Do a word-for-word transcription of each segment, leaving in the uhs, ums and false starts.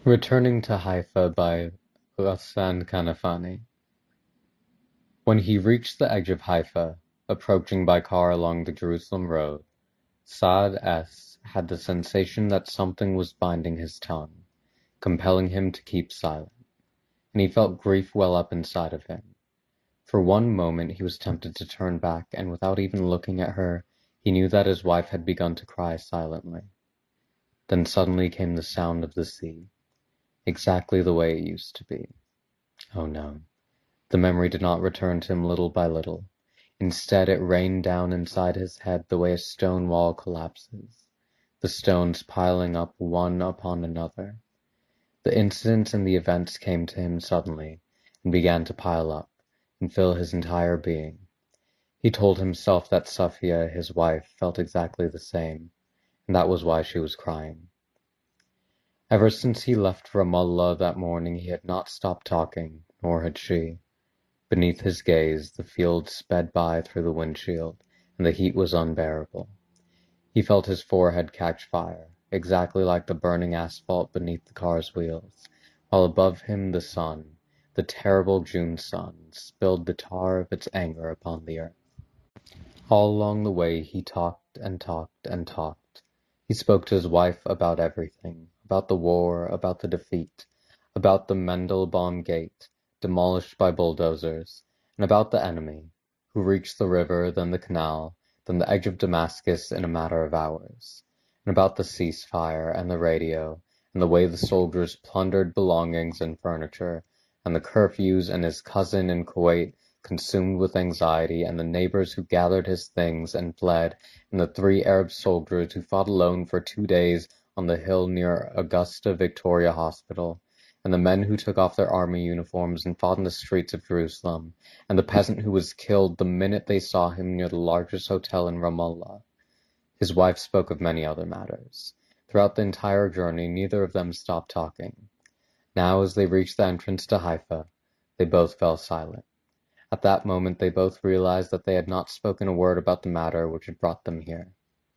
Returning to Haifa by Ghassan Kanafani. When he reached the edge of Haifa, approaching by car along the Jerusalem road, Saad S. had the sensation that something was binding his tongue, compelling him to keep silent, and he felt grief well up inside of him. For one moment he was tempted to turn back, and without even looking at her, he knew that his wife had begun to cry silently. Then suddenly came the sound of the sea, exactly the way it used to be. Oh no, the memory did not return to him little by little. Instead, it rained down inside his head the way a stone wall collapses, the stones piling up one upon another. The incidents and the events came to him suddenly, and began to pile up, and fill his entire being. He told himself that Safia, his wife, felt exactly the same, and that was why she was crying. Ever since he left Ramallah that morning he had not stopped talking, nor had she. Beneath his gaze, the fields sped by through the windshield, and the heat was unbearable. He felt his forehead catch fire, exactly like the burning asphalt beneath the car's wheels, while above him the sun, the terrible June sun, spilled the tar of its anger upon the earth. All along the way he talked and talked and talked. He spoke to his wife about everything, about the war, about the defeat, about the Mandelbaum Gate, demolished by bulldozers, and about the enemy, who reached the river, then the canal, then the edge of Damascus in a matter of hours, and about the ceasefire and the radio, and the way the soldiers plundered belongings and furniture, and the curfews and his cousin in Kuwait consumed with anxiety, and the neighbors who gathered his things and fled, and the three Arab soldiers who fought alone for two days on the hill near Augusta Victoria Hospital, and the men who took off their army uniforms and fought in the streets of Jerusalem, and the peasant who was killed the minute they saw him near the largest hotel in Ramallah. His wife spoke of many other matters. Throughout the entire journey, neither of them stopped talking. Now, as they reached the entrance to Haifa, they both fell silent. At that moment, they both realized that they had not spoken a word about the matter which had brought them here.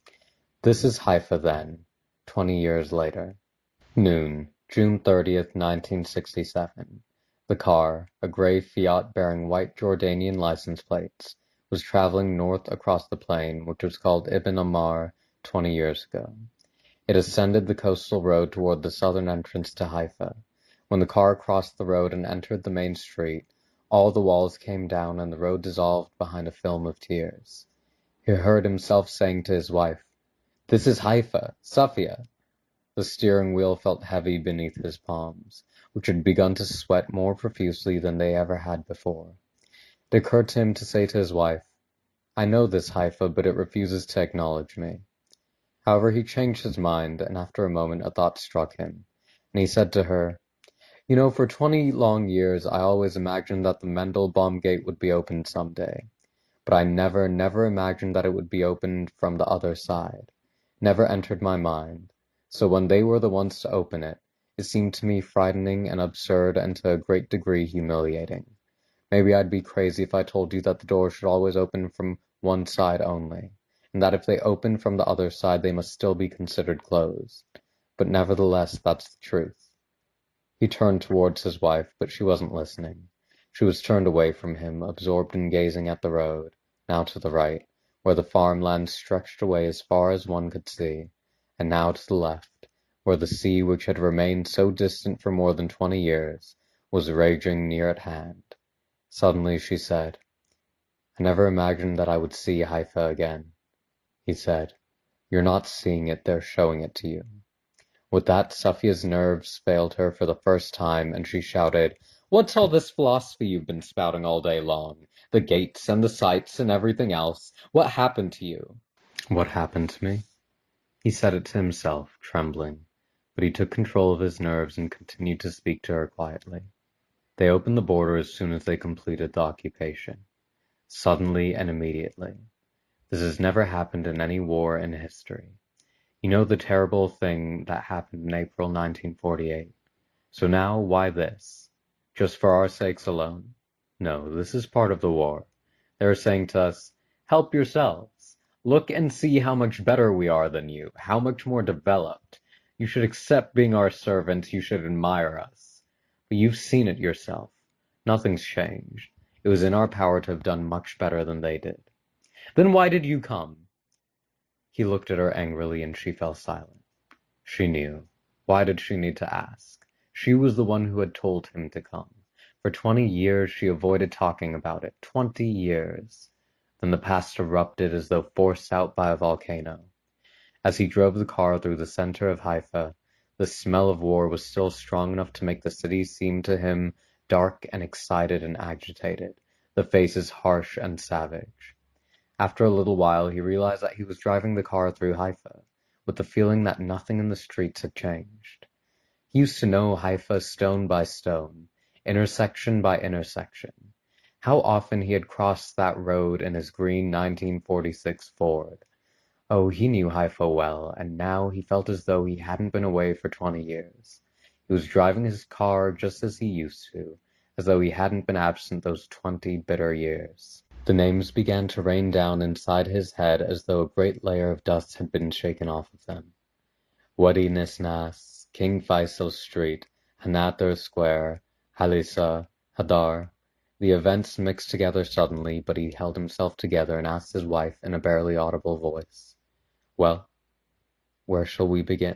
This is Haifa, then, twenty years later. Noon, June thirtieth, nineteen sixty-seven. The car, a gray Fiat bearing white Jordanian license plates, was traveling north across the plain which was called Ibn Ammar twenty years ago. It ascended the coastal road toward the southern entrance to Haifa. When the car crossed the road and entered the main street, all the walls came down and the road dissolved behind a film of tears. He heard himself saying to his wife, "This is Haifa, Safia." The steering wheel felt heavy beneath his palms, which had begun to sweat more profusely than they ever had before. It occurred to him to say to his wife, "I know this Haifa, but it refuses to acknowledge me." However, he changed his mind, and after a moment a thought struck him, and he said to her, "You know, for twenty long years I always imagined that the Mandelbaum Gate would be opened someday, but I never, never imagined that it would be opened from the other side. Never entered my mind. So when they were the ones to open it, it seemed to me frightening and absurd and to a great degree humiliating. Maybe I'd be crazy if I told you that the door should always open from one side only, and that if they opened from the other side they must still be considered closed. But nevertheless, that's the truth." He turned towards his wife, but she wasn't listening. She was turned away from him, absorbed in gazing at the road, now to the right, where the farmland stretched away as far as one could see, and now to the left, where the sea, which had remained so distant for more than twenty years, was raging near at hand. Suddenly she said, "I never imagined that I would see Haifa again." He said, "You're not seeing it, they're showing it to you." With that, Safia's nerves failed her for the first time, and she shouted, "What's all this philosophy you've been spouting all day long? The gates and the sights and everything else. What happened to you?" "What happened to me?" He said it to himself, trembling, but he took control of his nerves and continued to speak to her quietly. They opened the border as soon as they completed the occupation. Suddenly and immediately. This has never happened in any war in history. You know the terrible thing that happened in April nineteen forty-eight. So now, why this? Just for our sakes alone? No, this is part of the war. They are saying to us, "Help yourselves. Look and see how much better we are than you, how much more developed. You should accept being our servants, you should admire us. But you've seen it yourself. Nothing's changed. It was in our power to have done much better than they did. Then why did you come? He looked at her angrily and she fell silent. She knew. Why did she need to ask? She was the one who had told him to come. For twenty years she avoided talking about it. Twenty years. Then the past erupted as though forced out by a volcano. As he drove the car through the center of Haifa, the smell of war was still strong enough to make the city seem to him dark and excited and agitated, the faces harsh and savage. After a little while, he realized that he was driving the car through Haifa, with the feeling that nothing in the streets had changed. He used to know Haifa stone by stone, intersection by intersection. How often he had crossed that road in his green nineteen forty-six Ford. Oh, he knew Haifa well, and now he felt as though he hadn't been away for twenty years. He was driving his car just as he used to, as though he hadn't been absent those twenty bitter years. The names began to rain down inside his head as though a great layer of dust had been shaken off of them. Wadi Nisnas, King Faisal Street, Hanater Square, Halisa, Hadar. The events mixed together suddenly, but he held himself together and asked his wife in a barely audible voice, "Well, where shall we begin?"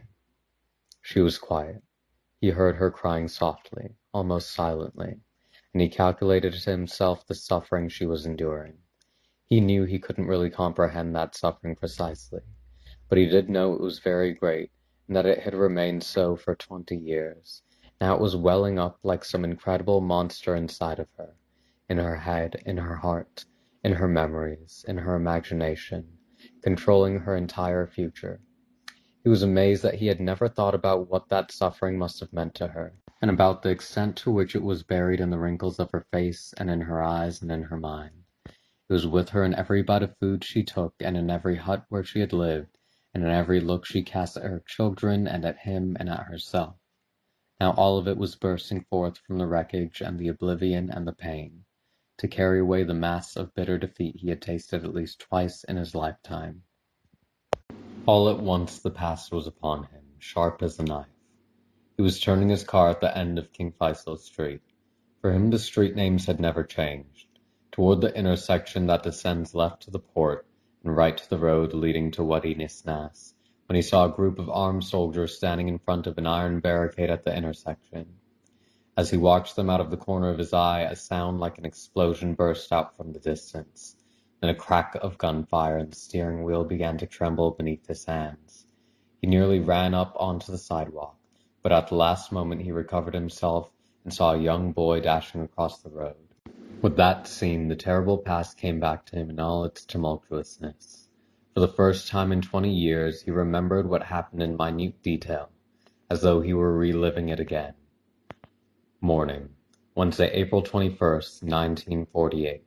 She was quiet. He heard her crying softly, almost silently, and he calculated to himself the suffering she was enduring. He knew he couldn't really comprehend that suffering precisely, but he did know it was very great, and that it had remained so for twenty years. Now it was welling up like some incredible monster inside of her, in her head, in her heart, in her memories, in her imagination, controlling her entire future. He was amazed that he had never thought about what that suffering must have meant to her, and about the extent to which it was buried in the wrinkles of her face and in her eyes and in her mind. It was with her in every bite of food she took, and in every hut where she had lived, and in every look she cast at her children and at him and at herself. Now all of it was bursting forth from the wreckage and the oblivion and the pain, to carry away the mass of bitter defeat he had tasted at least twice in his lifetime. All at once the past was upon him, sharp as a knife. He was turning his car at the end of King Faisal Street. For him the street names had never changed, toward the intersection that descends left to the port and right to the road leading to Wadi Nisnas, when he saw a group of armed soldiers standing in front of an iron barricade at the intersection. As he watched them out of the corner of his eye, a sound like an explosion burst out from the distance. Then a crack of gunfire, and the steering wheel began to tremble beneath his hands. He nearly ran up onto the sidewalk, but at the last moment he recovered himself and saw a young boy dashing across the road. With that scene, the terrible past came back to him in all its tumultuousness. For the first time in twenty years, he remembered what happened in minute detail, as though he were reliving it again. Morning, Wednesday, April twenty-first, nineteen forty-eight.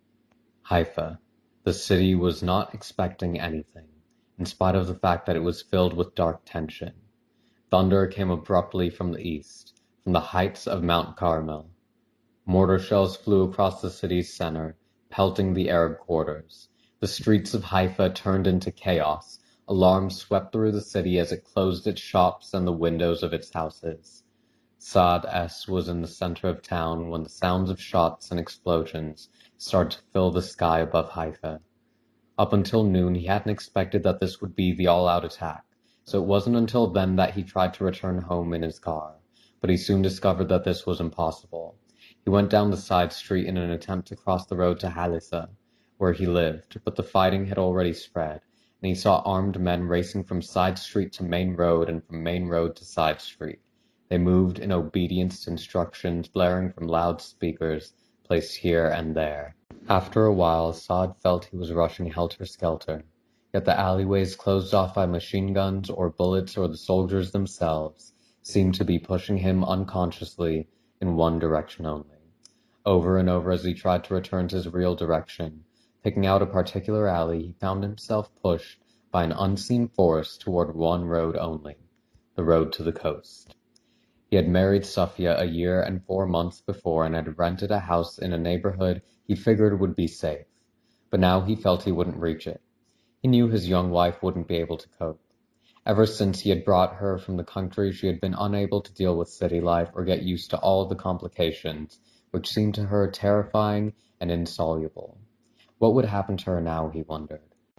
Haifa. The city was not expecting anything, in spite of the fact that it was filled with dark tension. Thunder came abruptly from the east, from the heights of Mount Carmel. Mortar shells flew across the city's center, pelting the Arab quarters. The streets of Haifa turned into chaos. Alarm swept through the city as it closed its shops and the windows of its houses. Saad S was in the center of town when the sounds of shots and explosions started to fill the sky above Haifa. Up until noon, he hadn't expected that this would be the all-out attack, so it wasn't until then that he tried to return home in his car, but he soon discovered that this was impossible. He went down the side street in an attempt to cross the road to Halisa, where he lived, but the fighting had already spread, and he saw armed men racing from side street to main road and from main road to side street. They moved in obedience to instructions blaring from loudspeakers placed here and there. After a while, Saad felt he was rushing helter-skelter, yet the alleyways closed off by machine guns or bullets or the soldiers themselves seemed to be pushing him unconsciously in one direction only. Over and over as he tried to return to his real direction, picking out a particular alley, he found himself pushed by an unseen force toward one road only, the road to the coast. He had married Safia a year and four months before and had rented a house in a neighborhood he figured would be safe, but now he felt he wouldn't reach it. He knew his young wife wouldn't be able to cope. Ever since he had brought her from the country, she had been unable to deal with city life or get used to all the complications, which seemed to her terrifying and insoluble. What would happen to her now, he wondered.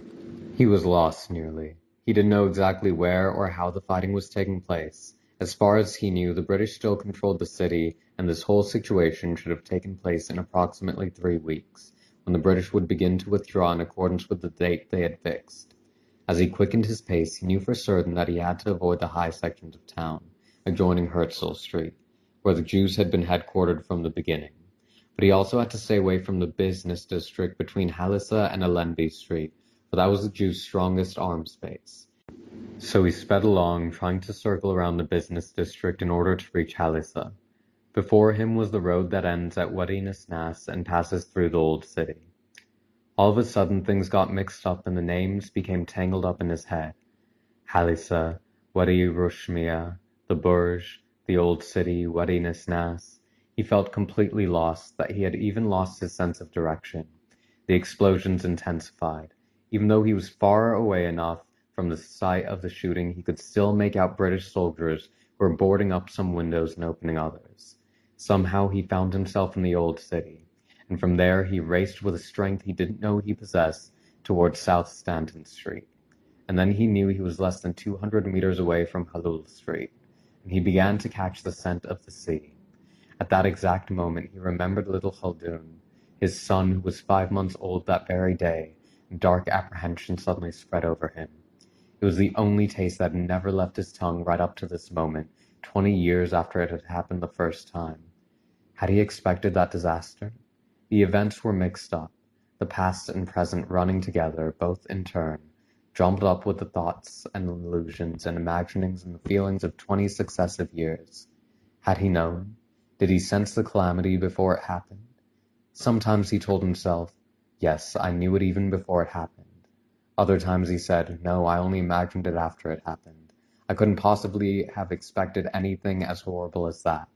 He was lost nearly. He didn't know exactly where or how the fighting was taking place. As far as he knew, the British still controlled the city, and this whole situation should have taken place in approximately three weeks, when the British would begin to withdraw in accordance with the date they had fixed. As he quickened his pace, he knew for certain that he had to avoid the high sections of town, adjoining Herzl Street, where the Jews had been headquartered from the beginning. But he also had to stay away from the business district between Halissa and Allenby Street, for that was the Jews' strongest arms base. So he sped along, trying to circle around the business district in order to reach Halissa. Before him was the road that ends at Wadi Nisnas and passes through the old city. All of a sudden things got mixed up and the names became tangled up in his head. Halissa, Wadi Rushmiya, the Burj, the old city, Wadi Nisnas. He felt completely lost, that he had even lost his sense of direction. The explosions intensified. Even though he was far away enough from the site of the shooting, he could still make out British soldiers who were boarding up some windows and opening others. Somehow he found himself in the old city. And from there he raced with a strength he didn't know he possessed towards South Stanton Street. And then he knew he was less than two hundred meters away from Halul Street, and he began to catch the scent of the sea. At that exact moment he remembered little Khaldun, his son who was five months old that very day, and dark apprehension suddenly spread over him. It was the only taste that had never left his tongue right up to this moment, twenty years after it had happened the first time. Had he expected that disaster? The events were mixed up, the past and present running together, both in turn, jumbled up with the thoughts and illusions and imaginings and the feelings of twenty successive years. Had he known? Did he sense the calamity before it happened? Sometimes he told himself, yes, I knew it even before it happened. Other times he said, no, I only imagined it after it happened. I couldn't possibly have expected anything as horrible as that.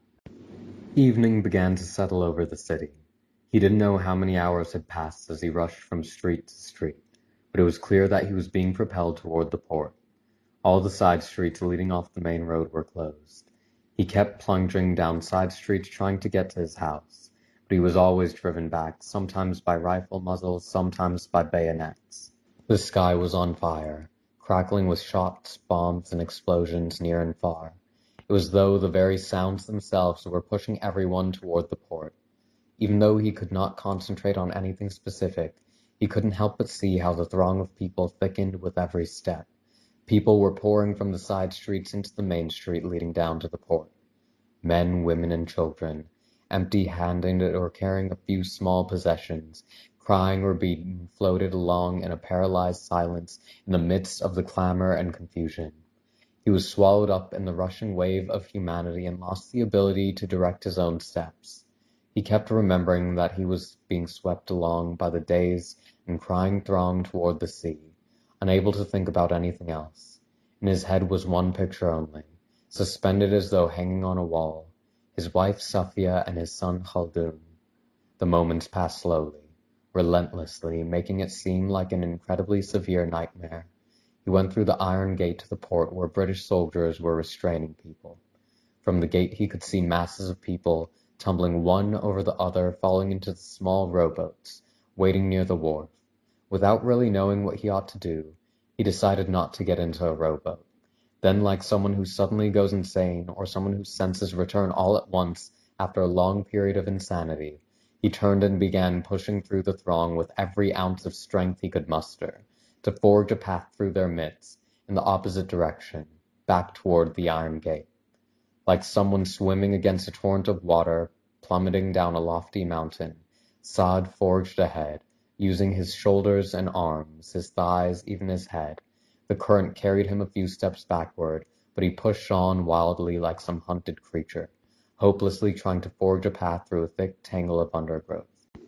Evening began to settle over the city. He didn't know how many hours had passed as he rushed from street to street, but it was clear that he was being propelled toward the port. All the side streets leading off the main road were closed. He kept plunging down side streets trying to get to his house, but he was always driven back, sometimes by rifle muzzles, sometimes by bayonets. The sky was on fire, crackling with shots, bombs, and explosions near and far. It was as though the very sounds themselves were pushing everyone toward the port. Even though he could not concentrate on anything specific, he couldn't help but see how the throng of people thickened with every step. People were pouring from the side streets into the main street leading down to the port. Men, women, and children, empty-handed or carrying a few small possessions, crying or beaten, floated along in a paralyzed silence in the midst of the clamor and confusion. He was swallowed up in the rushing wave of humanity and lost the ability to direct his own steps. He kept remembering that he was being swept along by the dazed and crying throng toward the sea, unable to think about anything else. In his head was one picture only, suspended as though hanging on a wall, his wife Safia and his son Khaldun. The moments passed slowly, relentlessly, making it seem like an incredibly severe nightmare. He went through the iron gate to the port where British soldiers were restraining people. From the gate he could see masses of people tumbling one over the other, falling into the small rowboats, waiting near the wharf. Without really knowing what he ought to do, he decided not to get into a rowboat. Then, like someone who suddenly goes insane, or someone whose senses return all at once after a long period of insanity, he turned and began pushing through the throng with every ounce of strength he could muster, to forge a path through their midst, in the opposite direction, back toward the iron gate. Like someone swimming against a torrent of water, plummeting down a lofty mountain, Saad forged ahead, using his shoulders and arms, his thighs, even his head. The current carried him a few steps backward, but he pushed on wildly like some hunted creature, hopelessly trying to forge a path through a thick tangle of undergrowth.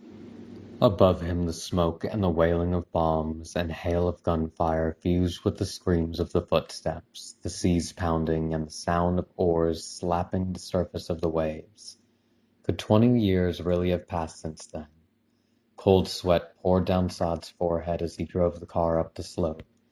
Above him the smoke and the wailing of bombs and hail of gunfire fused with the screams of the footsteps, the seas pounding, and the sound of oars slapping the surface of the waves. Could twenty years really have passed since then? Cold sweat poured down Saad's forehead as he drove the car up the slope.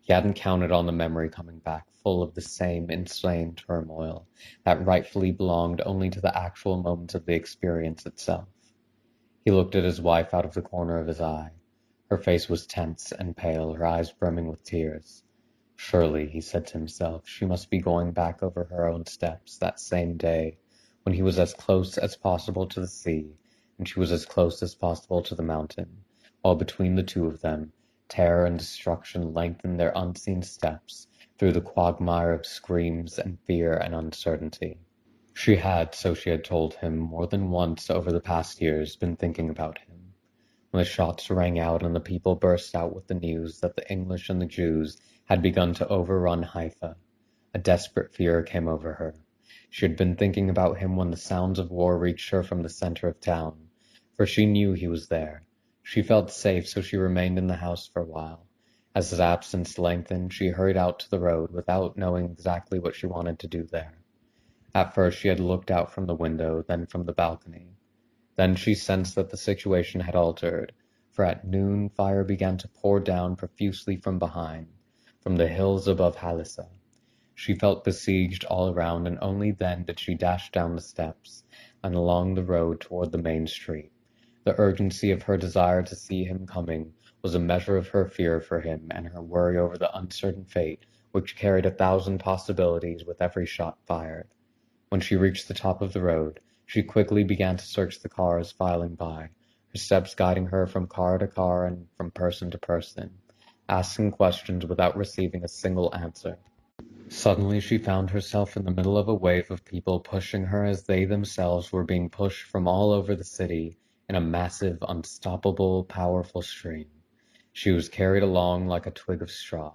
He hadn't counted on the memory coming back full of the same insane turmoil that rightfully belonged only to the actual moments of the experience itself. He looked at his wife out of the corner of his eye. Her face was tense and pale, her eyes brimming with tears. Surely, he said to himself, she must be going back over her own steps that same day, when he was as close as possible to the sea, and she was as close as possible to the mountain, while between the two of them, terror and destruction lengthened their unseen steps through the quagmire of screams and fear and uncertainty. She had, so she had told him, more than once over the past years, been thinking about him. When the shots rang out and the people burst out with the news that the English and the Jews had begun to overrun Haifa, a desperate fear came over her. She had been thinking about him when the sounds of war reached her from the center of town, for she knew he was there. She felt safe, so she remained in the house for a while. As his absence lengthened, she hurried out to the road without knowing exactly what she wanted to do there. At first she had looked out from the window, then from the balcony. Then she sensed that the situation had altered, for at noon fire began to pour down profusely from behind, from the hills above Halissa. She felt besieged all around, and only then did she dash down the steps and along the road toward the main street. The urgency of her desire to see him coming was a measure of her fear for him and her worry over the uncertain fate which carried a thousand possibilities with every shot fired. When she reached the top of the road, she quickly began to search the cars filing by, her steps guiding her from car to car and from person to person, asking questions without receiving a single answer. Suddenly she found herself in the middle of a wave of people pushing her as they themselves were being pushed from all over the city in a massive, unstoppable, powerful stream. She was carried along like a twig of straw.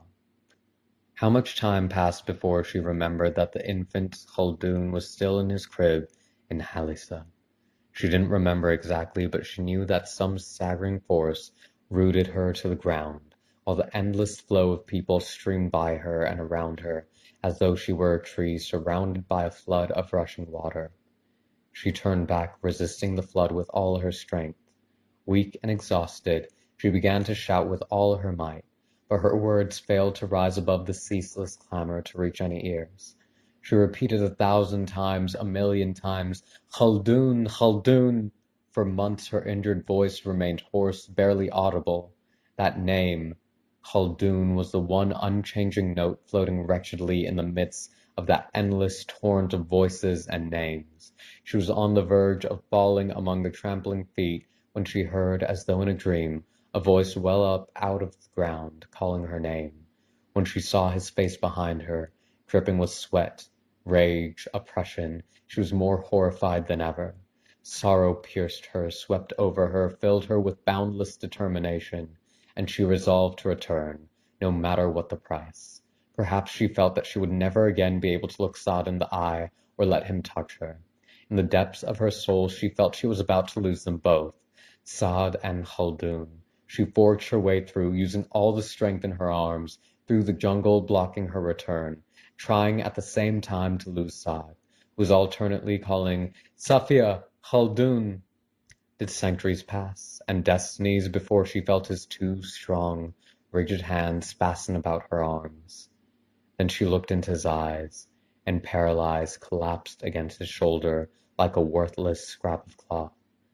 How much time passed before she remembered that the infant Khaldun was still in his crib in Halissa? She didn't remember exactly, but she knew that some staggering force rooted her to the ground, while the endless flow of people streamed by her and around her, as though she were a tree surrounded by a flood of rushing water. She turned back, resisting the flood with all her strength. Weak and exhausted, she began to shout with all her might, but her words failed to rise above the ceaseless clamor to reach any ears. She repeated a thousand times, a million times, "Khaldun, Khaldun!" For months her injured voice remained hoarse, barely audible. That name, Khaldun, was the one unchanging note floating wretchedly in the midst of that endless torrent of voices and names. She was on the verge of falling among the trampling feet when she heard, as though in a dream, a voice well up out of the ground, calling her name. When she saw his face behind her, dripping with sweat, rage, oppression, she was more horrified than ever. Sorrow pierced her, swept over her, filled her with boundless determination, and she resolved to return, no matter what the price. Perhaps she felt that she would never again be able to look Saad in the eye or let him touch her. In the depths of her soul she felt she was about to lose them both, Saad and Khaldun. She forged her way through, using all the strength in her arms, through the jungle blocking her return, trying at the same time to lose Saad, who was alternately calling, "Safia, Khaldun!" Did centuries pass, and destinies, before she felt his two strong, rigid hands fasten about her arms? Then she looked into his eyes, and paralyzed, collapsed against his shoulder like a worthless scrap of cloth.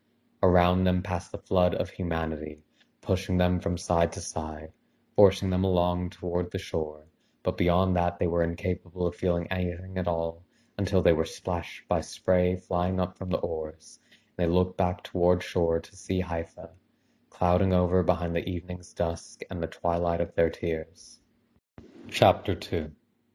Around them passed the flood of humanity, pushing them from side to side, forcing them along toward the shore, but beyond that they were incapable of feeling anything at all until they were splashed by spray flying up from the oars, and they looked back toward shore to see Haifa, clouding over behind the evening's dusk and the twilight of their tears. Chapter two.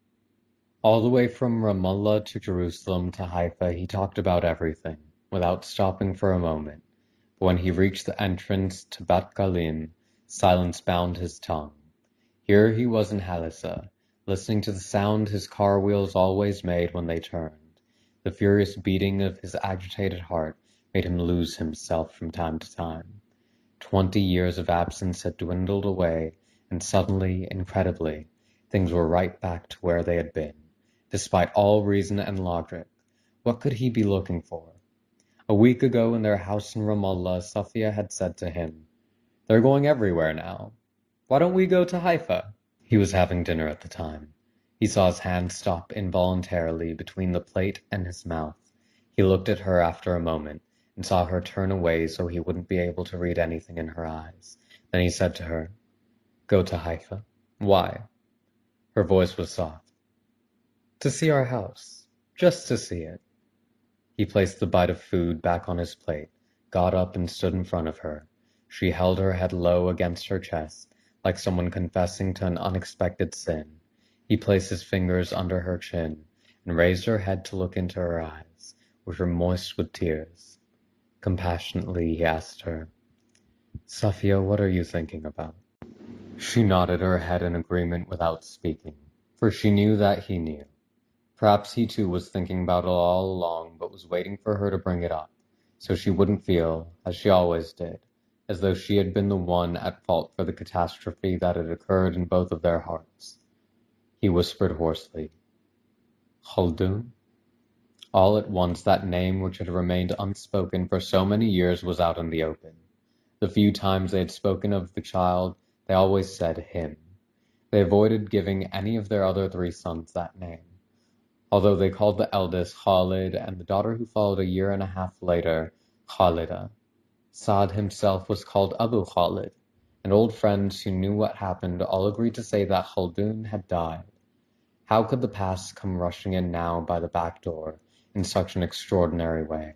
All the way from Ramallah to Jerusalem to Haifa he talked about everything, without stopping for a moment. But when he reached the entrance to Bet Galim, silence bound his tongue. Here he was in Halissa, listening to the sound his car wheels always made when they turned. The furious beating of his agitated heart made him lose himself from time to time. Twenty years of absence had dwindled away, and suddenly, incredibly, things were right back to where they had been, despite all reason and logic. What could he be looking for? A week ago in their house in Ramallah, Safia had said to him, "They're going everywhere now. Why don't we go to Haifa?" He was having dinner at the time. He saw his hand stop involuntarily between the plate and his mouth. He looked at her after a moment, and saw her turn away so he wouldn't be able to read anything in her eyes. Then he said to her, "Go to Haifa." "Why?" Her voice was soft. "To see our house. Just to see it." He placed the bite of food back on his plate, got up and stood in front of her. She held her head low against her chest, like someone confessing to an unexpected sin. He placed his fingers under her chin and raised her head to look into her eyes, which were moist with tears. Compassionately he asked her, "Safia, what are you thinking about?" She nodded her head in agreement without speaking, for she knew that he knew. Perhaps he too was thinking about it all along, but was waiting for her to bring it up, so she wouldn't feel, as she always did, as though she had been the one at fault for the catastrophe that had occurred in both of their hearts. He whispered hoarsely, "Khaldun?" All at once that name which had remained unspoken for so many years was out in the open. The few times they had spoken of the child, they always said him. They avoided giving any of their other three sons that name, although they called the eldest Khalid and the daughter who followed a year and a half later Khalida. Saad himself was called Abu Khalid, and old friends who knew what happened all agreed to say that Khaldun had died. How could the past come rushing in now by the back door in such an extraordinary way?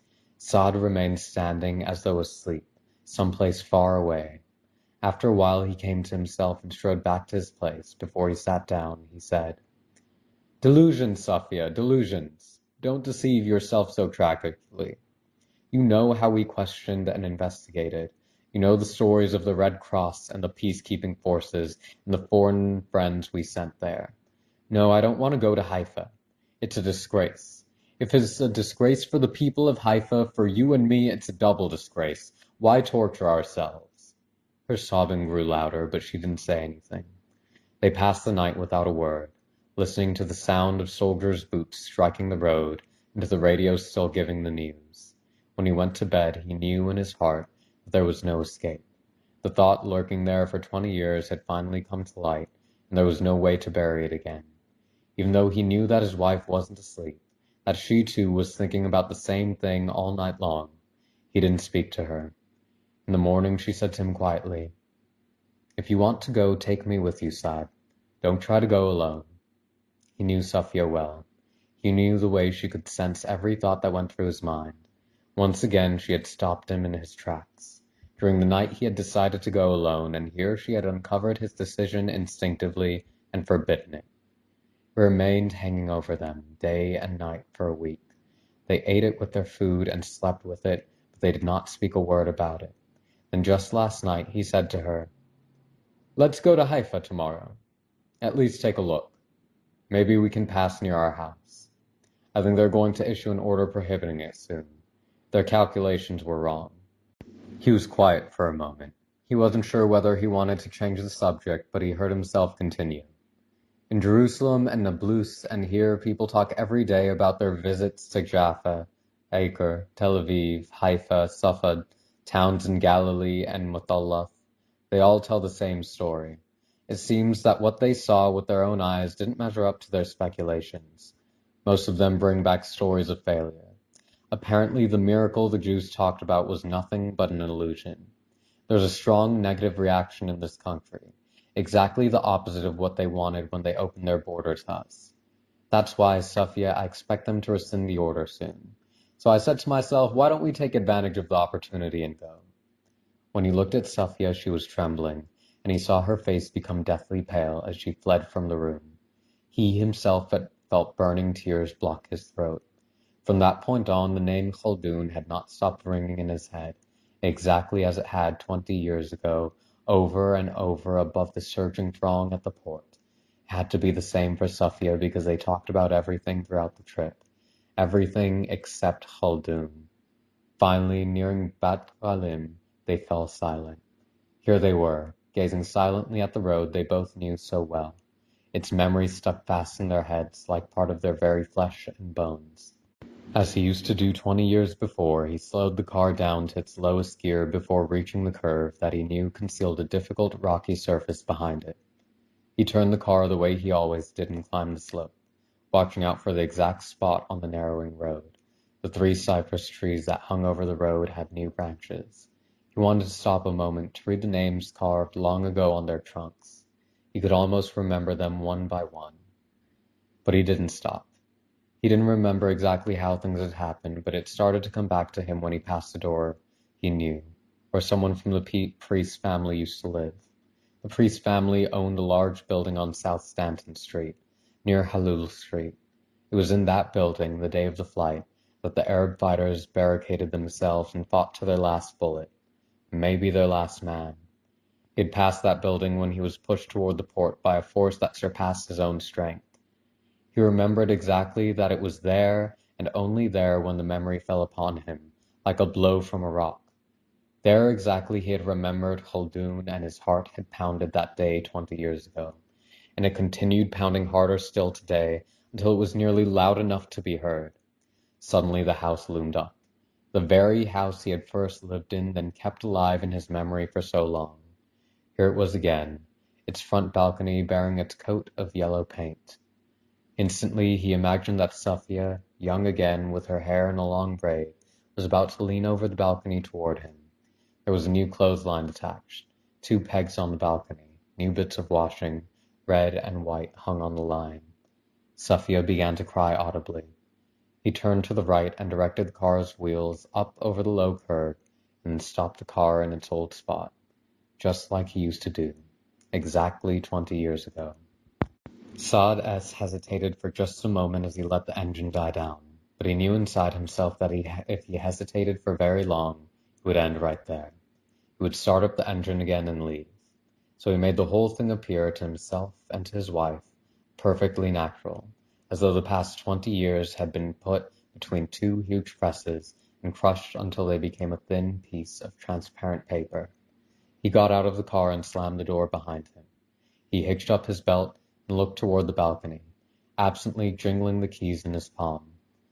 Saad remained standing as though asleep, someplace far away. After a while he came to himself and strode back to his place. Before he sat down, he said, "Delusions, Safia, delusions. Don't deceive yourself so tragically. You know how we questioned and investigated. You know the stories of the Red Cross and the peacekeeping forces and the foreign friends we sent there. No, I don't want to go to Haifa. It's a disgrace. If it's a disgrace for the people of Haifa, for you and me, it's a double disgrace. Why torture ourselves?" Her sobbing grew louder, but she didn't say anything. They passed the night without a word, listening to the sound of soldiers' boots striking the road and to the radio still giving the news. When he went to bed, he knew in his heart that there was no escape. The thought lurking there for twenty years had finally come to light, and there was no way to bury it again. Even though he knew that his wife wasn't asleep, that she too was thinking about the same thing all night long, he didn't speak to her. In the morning she said to him quietly, "If you want to go, take me with you, Saad. Don't try to go alone." He knew Safia well. He knew the way she could sense every thought that went through his mind. Once again she had stopped him in his tracks. During the night he had decided to go alone, and here she had uncovered his decision instinctively and forbidden it. It remained hanging over them, day and night, for a week. They ate it with their food and slept with it, but they did not speak a word about it. Then just last night he said to her, "Let's go to Haifa tomorrow. At least take a look. Maybe we can pass near our house. I think they're going to issue an order prohibiting it soon. Their calculations were wrong." He was quiet for a moment. He wasn't sure whether he wanted to change the subject, but he heard himself continue. "In Jerusalem and Nablus and here people talk every day about their visits to Jaffa, Acre, Tel Aviv, Haifa, Safed, towns in Galilee and Muthalaf. They all tell the same story. It seems that what they saw with their own eyes didn't measure up to their speculations. Most of them bring back stories of failure. Apparently the miracle the Jews talked about was nothing but an illusion. There's a strong negative reaction in this country, exactly the opposite of what they wanted when they opened their borders to us. That's why, Safia, I expect them to rescind the order soon. So I said to myself, why don't we take advantage of the opportunity and go?" When he looked at Safia, she was trembling, and he saw her face become deathly pale as she fled from the room. He himself felt burning tears block his throat. From that point on, the name Khaldun had not stopped ringing in his head, exactly as it had twenty years ago, over and over above the surging throng at the port. It had to be the same for Safia because they talked about everything throughout the trip. Everything except Khaldun. Finally, nearing Bat Galim, they fell silent. Here they were, gazing silently at the road they both knew so well. Its memory stuck fast in their heads, like part of their very flesh and bones. As he used to do twenty years before, he slowed the car down to its lowest gear before reaching the curve that he knew concealed a difficult rocky surface behind it. He turned the car the way he always did and climbed the slope, watching out for the exact spot on the narrowing road. The three cypress trees that hung over the road had new branches. He wanted to stop a moment to read the names carved long ago on their trunks. He could almost remember them one by one. But he didn't stop. He didn't remember exactly how things had happened, but it started to come back to him when he passed the door he knew, where someone from the priest's family used to live. The priest's family owned a large building on South Stanton Street, near Halul Street. It was in that building, the day of the flight, that the Arab fighters barricaded themselves and fought to their last bullet, maybe their last man. He had passed that building when he was pushed toward the port by a force that surpassed his own strength. He remembered exactly that it was there, and only there, when the memory fell upon him, like a blow from a rock. There exactly he had remembered Khaldun, and his heart had pounded that day twenty years ago, and it continued pounding harder still today, until it was nearly loud enough to be heard. Suddenly the house loomed up, the very house he had first lived in, then kept alive in his memory for so long. Here it was again, its front balcony bearing its coat of yellow paint. Instantly he imagined that Safia, young again, with her hair in a long braid, was about to lean over the balcony toward him. There was a new clothesline attached, two pegs on the balcony, new bits of washing, red and white, hung on the line. Safia began to cry audibly. He turned to the right and directed the car's wheels up over the low curb, and then stopped the car in its old spot, just like he used to do, exactly twenty years ago. Saad S. hesitated for just a moment as he let the engine die down, but he knew inside himself that he, if he hesitated for very long, it would end right there. He would start up the engine again and leave. So he made the whole thing appear to himself and to his wife perfectly natural, as though the past twenty years had been put between two huge presses and crushed until they became a thin piece of transparent paper. He got out of the car and slammed the door behind him. He hitched up his belt and looked toward the balcony, absently jingling the keys in his palm.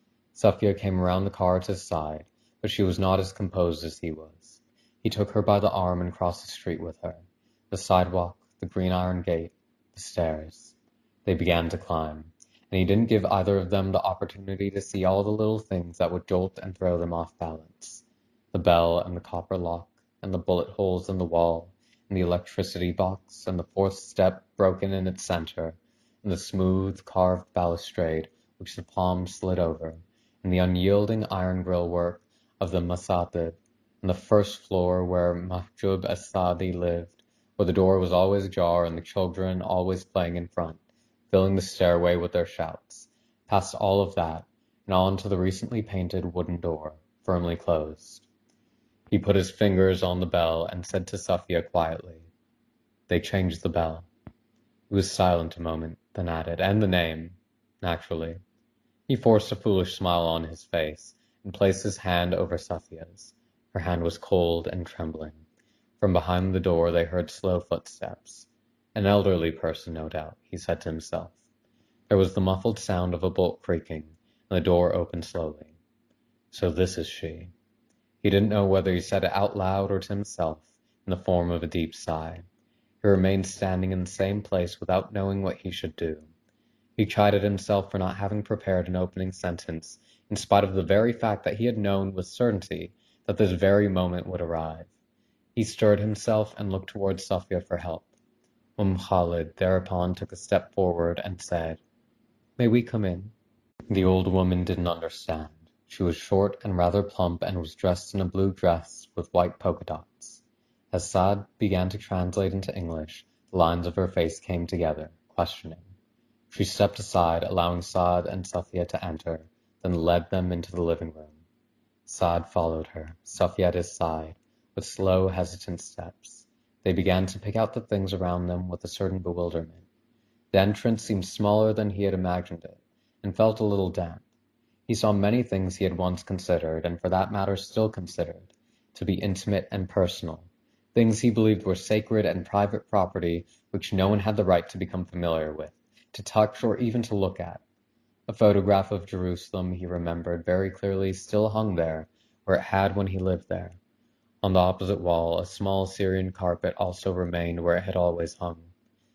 Safia came around the car to his side, but she was not as composed as he was. He took her by the arm and crossed the street with her, the sidewalk, the green iron gate, the stairs. They began to climb, and he didn't give either of them the opportunity to see all the little things that would jolt and throw them off balance. The bell and the copper lock, and the bullet holes in the wall, and the electricity box, and the fourth step broken in its center, and the smooth, carved balustrade which the palm slid over, and the unyielding iron grill work of the masatid, and the first floor where Mahjub as-Sadi lived, where the door was always ajar and the children always playing in front, filling the stairway with their shouts, past all of that, and on to the recently painted wooden door, firmly closed. He put his fingers on the bell and said to Safia quietly, "They changed the bell." He was silent a moment, then added, "And the name, naturally." He forced a foolish smile on his face and placed his hand over Safia's. Her hand was cold and trembling. From behind the door they heard slow footsteps. An elderly person, no doubt, he said to himself. There was the muffled sound of a bolt creaking, and the door opened slowly. So this is she. He didn't know whether he said it out loud or to himself, in the form of a deep sigh. He remained standing in the same place without knowing what he should do. He chided himself for not having prepared an opening sentence, in spite of the very fact that he had known with certainty that this very moment would arrive. He stirred himself and looked towards Safia for help. Umm Khalid thereupon took a step forward and said, "May we come in?" The old woman didn't understand. She was short and rather plump and was dressed in a blue dress with white polka dots. As Saad began to translate into English, the lines of her face came together, questioning. She stepped aside, allowing Saad and Safia to enter, then led them into the living room. Saad followed her, Safia at his side, with slow, hesitant steps. They began to pick out the things around them with a certain bewilderment. The entrance seemed smaller than he had imagined it, and felt a little damp. He saw many things he had once considered, and for that matter still considered, to be intimate and personal, things he believed were sacred and private property which no one had the right to become familiar with, to touch or even to look at. A photograph of Jerusalem, he remembered very clearly, still hung there, where it had when he lived there. On the opposite wall, a small Syrian carpet also remained where it had always hung.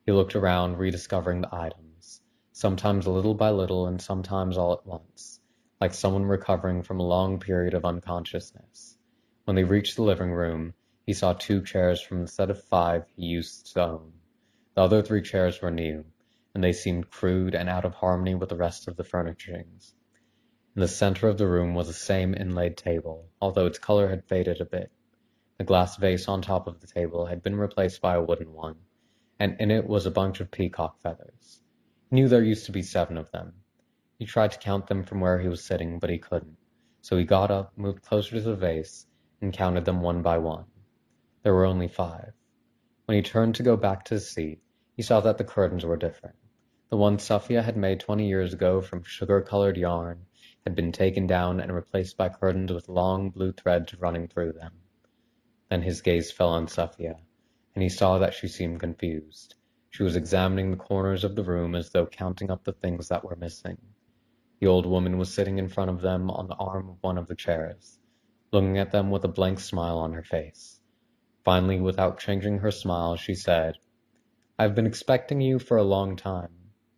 He looked around, rediscovering the items, sometimes little by little and sometimes all at once, like someone recovering from a long period of unconsciousness. When they reached the living room, he saw two chairs from the set of five he used to own. The other three chairs were new, and they seemed crude and out of harmony with the rest of the furnishings. In the center of the room was the same inlaid table, although its color had faded a bit. The glass vase on top of the table had been replaced by a wooden one, and in it was a bunch of peacock feathers. He knew there used to be seven of them. He tried to count them from where he was sitting, but he couldn't. So he got up, moved closer to the vase, and counted them one by one. There were only five. When he turned to go back to his seat, he saw that the curtains were different. The ones Safia had made twenty years ago from sugar-colored yarn had been taken down and replaced by curtains with long blue threads running through them. Then his gaze fell on Safia, and he saw that she seemed confused. She was examining the corners of the room as though counting up the things that were missing. The old woman was sitting in front of them on the arm of one of the chairs, looking at them with a blank smile on her face. Finally, without changing her smile, she said, "I've been expecting you for a long time."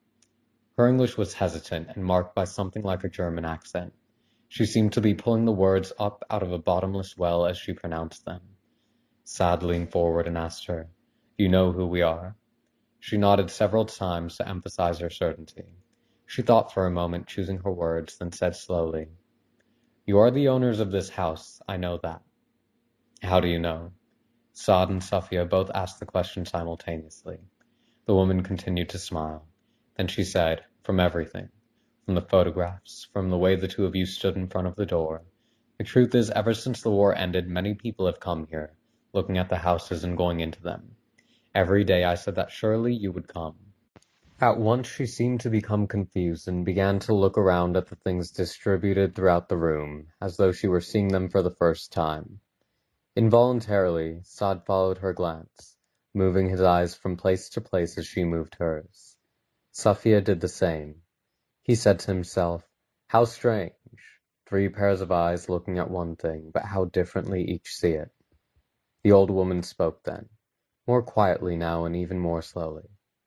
Her English was hesitant and marked by something like a German accent. She seemed to be pulling the words up out of a bottomless well as she pronounced them. Saad leaned forward and asked her, "You know who we are?" She nodded several times to emphasize her certainty. She thought for a moment, choosing her words, then said slowly, "You are the owners of this house, I know that." "How do you know?" Saad and Safia both asked the question simultaneously. The woman continued to smile. Then she said, "From everything. From the photographs, from the way the two of you stood in front of the door. The truth is, ever since the war ended, many people have come here, looking at the houses and going into them. Every day I said that surely you would come." At once she seemed to become confused and began to look around at the things distributed throughout the room, as though she were seeing them for the first time. Involuntarily, Saad followed her glance, moving his eyes from place to place as she moved hers. Safia did the same. He said to himself, "How strange, three pairs of eyes looking at one thing, but how differently each see it." The old woman spoke then, more quietly now and even more slowly.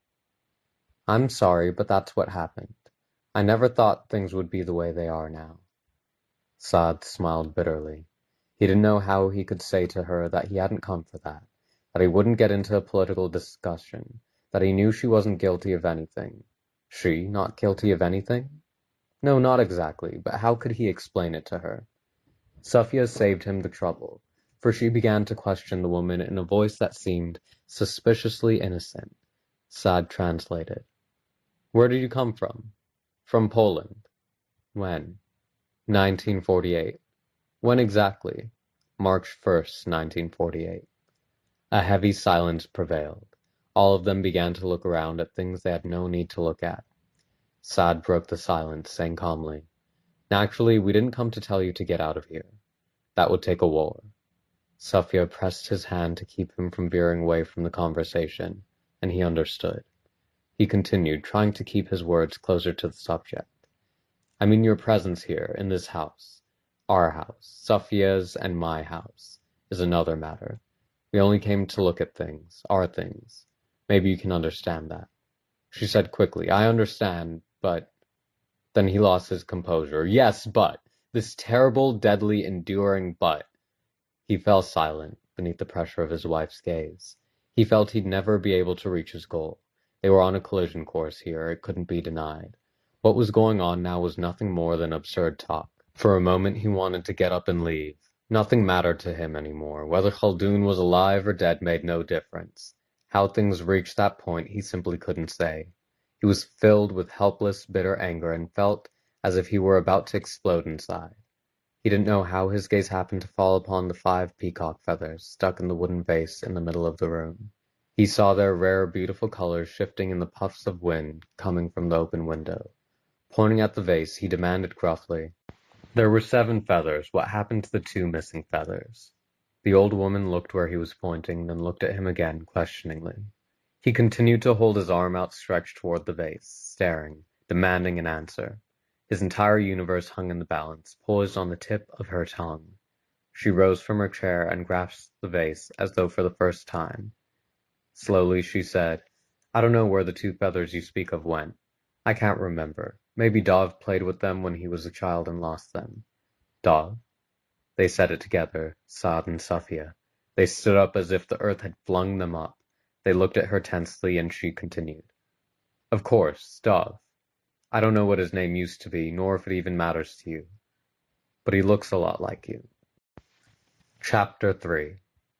"I'm sorry, but that's what happened. I never thought things would be the way they are now." Saad smiled bitterly. He didn't know how he could say to her that he hadn't come for that, that he wouldn't get into a political discussion, that he knew she wasn't guilty of anything. She not guilty of anything? No, not exactly, but how could he explain it to her? Safia saved him the trouble, for she began to question the woman in a voice that seemed suspiciously innocent. Saad translated. "Where did you come from?" "From Poland." "When?" nineteen forty-eight. "When exactly?" "March first, nineteen forty-eight." A heavy silence prevailed. All of them began to look around at things they had no need to look at. Saad broke the silence, saying calmly, "Naturally, we didn't come to tell you to get out of here. That would take a war." Safia pressed his hand to keep him from veering away from the conversation, and he understood. He continued, trying to keep his words closer to the subject. "I mean your presence here, in this house. Our house, Safia's and my house, is another matter. We only came to look at things, our things. Maybe you can understand that." She said quickly, "I understand, but—" Then he lost his composure. "Yes, but! This terrible, deadly, enduring but!" He fell silent, beneath the pressure of his wife's gaze. He felt he'd never be able to reach his goal. They were on a collision course here, it couldn't be denied. What was going on now was nothing more than absurd talk. For a moment he wanted to get up and leave. Nothing mattered to him anymore. Whether Khaldun was alive or dead made no difference. How things reached that point he simply couldn't say. He was filled with helpless, bitter anger and felt as if he were about to explode inside. He didn't know how his gaze happened to fall upon the five peacock feathers stuck in the wooden vase in the middle of the room. He saw their rare, beautiful colors shifting in the puffs of wind coming from the open window. Pointing at the vase, he demanded gruffly, "There were seven feathers. What happened to the two missing feathers?" The old woman looked where he was pointing, then looked at him again, questioningly. He continued to hold his arm outstretched toward the vase, staring, demanding an answer. His entire universe hung in the balance, poised on the tip of her tongue. She rose from her chair and grasped the vase as though for the first time. Slowly she said, I don't know where the two feathers you speak of went. I can't remember. Maybe Dov played with them when he was a child and lost them. Dov? They said it together, Saad and Safia. They stood up as if the earth had flung them up. They looked at her tensely, and she continued. Of course, Dov. I don't know what his name used to be, nor if it even matters to you. But he looks a lot like you. Chapter three.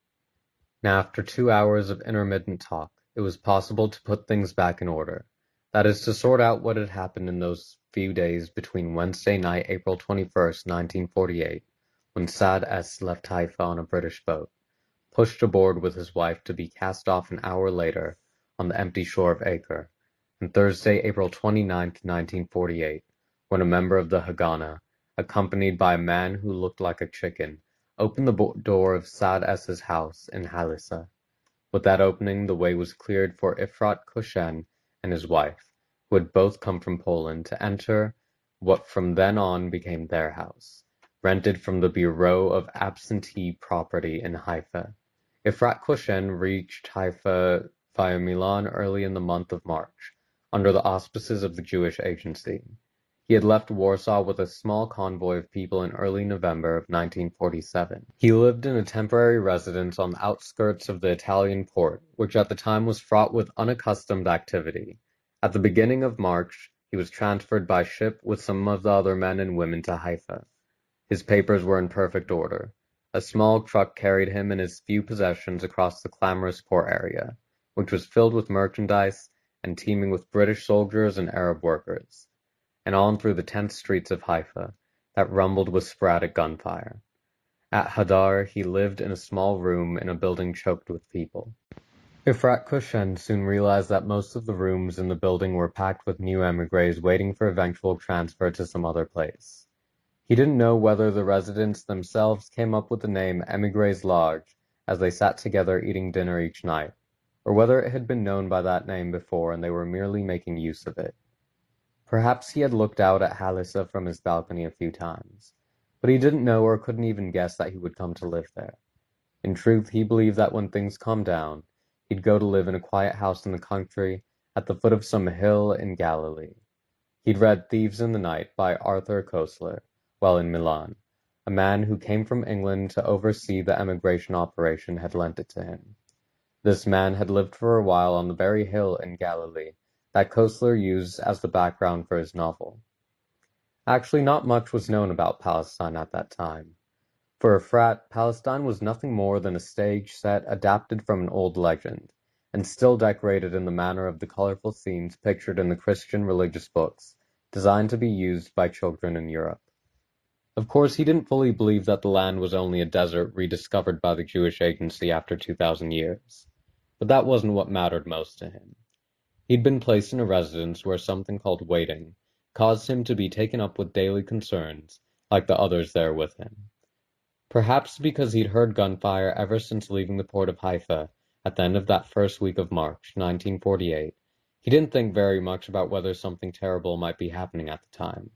Now, after two hours of intermittent talk, it was possible to put things back in order. That is, to sort out what had happened in those few days between Wednesday night, April twenty-first, nineteen forty-eight, when Saad S. left Haifa on a British boat, pushed aboard with his wife to be cast off an hour later on the empty shore of Acre, and Thursday, April twenty-ninth, nineteen forty-eight, when a member of the Haganah, accompanied by a man who looked like a chicken, opened the door of Saad S.'s house in Halissa. With that opening, the way was cleared for Efrat Kushen and his wife, who had both come from Poland, to enter what from then on became their house, rented from the Bureau of Absentee Property in Haifa. Efrat Kushen reached Haifa via Milan early in the month of March, under the auspices of the Jewish Agency. He had left Warsaw with a small convoy of people in early November of nineteen forty-seven. He lived in a temporary residence on the outskirts of the Italian port, which at the time was fraught with unaccustomed activity. At the beginning of March, he was transferred by ship with some of the other men and women to Haifa. His papers were in perfect order. A small truck carried him and his few possessions across the clamorous port area, which was filled with merchandise and teeming with British soldiers and Arab workers, and on through the tense streets of Haifa that rumbled with sporadic gunfire. At Hadar, he lived in a small room in a building choked with people. Efrat Kushen soon realized that most of the rooms in the building were packed with new emigres waiting for eventual transfer to some other place. He didn't know whether the residents themselves came up with the name Emigres Lodge as they sat together eating dinner each night, or whether it had been known by that name before and they were merely making use of it. Perhaps he had looked out at Halissa from his balcony a few times, but he didn't know or couldn't even guess that he would come to live there. In truth, he believed that when things calmed down, he'd go to live in a quiet house in the country at the foot of some hill in Galilee. He'd read Thieves in the Night by Arthur Koestler while in Milan. A man who came from England to oversee the emigration operation had lent it to him. This man had lived for a while on the very hill in Galilee that Koestler used as the background for his novel. Actually, not much was known about Palestine at that time. For Efrat, Palestine was nothing more than a stage set adapted from an old legend, and still decorated in the manner of the colorful scenes pictured in the Christian religious books, designed to be used by children in Europe. Of course, he didn't fully believe that the land was only a desert rediscovered by the Jewish Agency after two thousand years, but that wasn't what mattered most to him. He'd been placed in a residence where something called waiting caused him to be taken up with daily concerns, like the others there with him. Perhaps because he'd heard gunfire ever since leaving the port of Haifa at the end of that first week of March, nineteen forty-eight, he didn't think very much about whether something terrible might be happening at the time.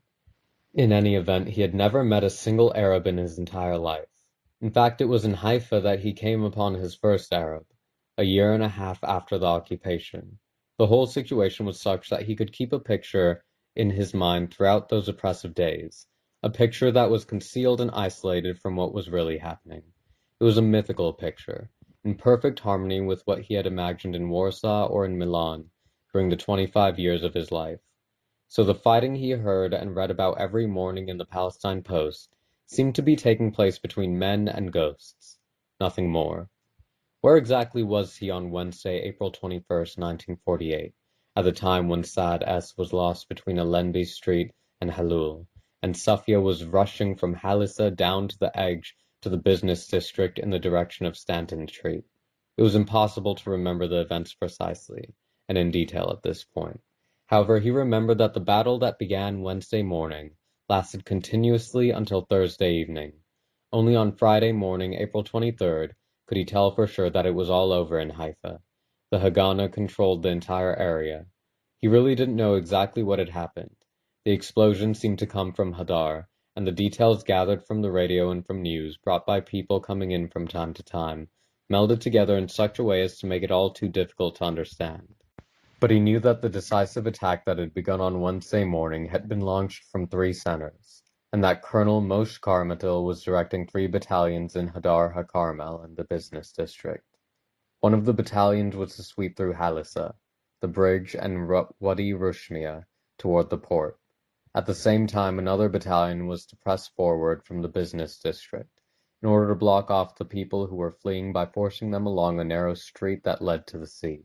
In any event, he had never met a single Arab in his entire life. In fact, it was in Haifa that he came upon his first Arab, a year and a half after the occupation. The whole situation was such that he could keep a picture in his mind throughout those oppressive days, a picture that was concealed and isolated from what was really happening. It was a mythical picture, in perfect harmony with what he had imagined in Warsaw or in Milan during the twenty-five years of his life. So the fighting he heard and read about every morning in the Palestine Post seemed to be taking place between men and ghosts, nothing more. Where exactly was he on Wednesday, April twenty-first, nineteen forty-eight, at the time when Saad S. was lost between Allenby Street and Halul, and Safia was rushing from Halissa down to the edge to the business district in the direction of Stanton Street? It was impossible to remember the events precisely, and in detail at this point. However, he remembered that the battle that began Wednesday morning lasted continuously until Thursday evening. Only on Friday morning, April twenty-third, could he tell for sure that it was all over in Haifa. The Haganah controlled the entire area. He really didn't know exactly what had happened. The explosion seemed to come from Hadar, and the details gathered from the radio and from news brought by people coming in from time to time melded together in such a way as to make it all too difficult to understand. But he knew that the decisive attack that had begun on Wednesday morning had been launched from three centers, and that Colonel Moshe Carmichael was directing three battalions in Hadar HaKarmel and the business district. One of the battalions was to sweep through Halissa, the bridge, and Wadi Rushmiya toward the port. At the same time, another battalion was to press forward from the business district, in order to block off the people who were fleeing by forcing them along a narrow street that led to the sea.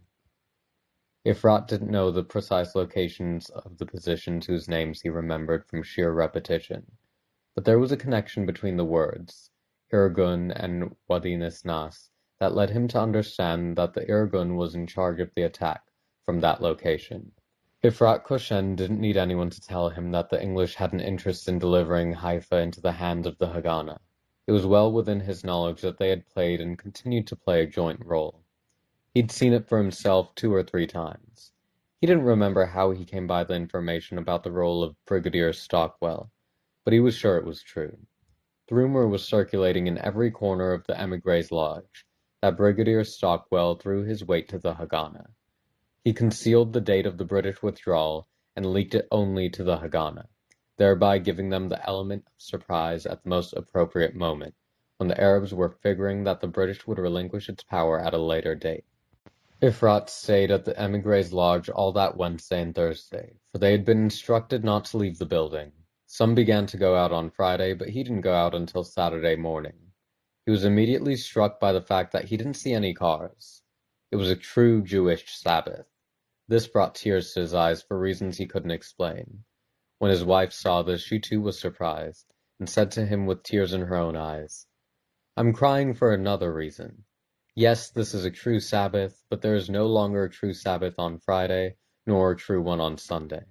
Efrat didn't know the precise locations of the positions whose names he remembered from sheer repetition, but there was a connection between the words, Irgun and Wadi Nisnas, that led him to understand that the Irgun was in charge of the attack from that location. Efrat Koshen didn't need anyone to tell him that the English had an interest in delivering Haifa into the hands of the Haganah. It was well within his knowledge that they had played and continued to play a joint role. He'd seen it for himself two or three times. He didn't remember how he came by the information about the role of Brigadier Stockwell, but he was sure it was true. The rumor was circulating in every corner of the émigrés' lodge that Brigadier Stockwell threw his weight to the Haganah. He concealed the date of the British withdrawal and leaked it only to the Haganah, thereby giving them the element of surprise at the most appropriate moment, when the Arabs were figuring that the British would relinquish its power at a later date. Efrat stayed at the émigrés' lodge all that Wednesday and Thursday, for they had been instructed not to leave the building. Some began to go out on Friday, but he didn't go out until Saturday morning. He was immediately struck by the fact that he didn't see any cars. It was a true Jewish Sabbath. This brought tears to his eyes for reasons he couldn't explain. When his wife saw this, she too was surprised, and said to him with tears in her own eyes, "I'm crying for another reason. Yes, this is a true Sabbath, but there is no longer a true Sabbath on Friday, nor a true one on Sunday."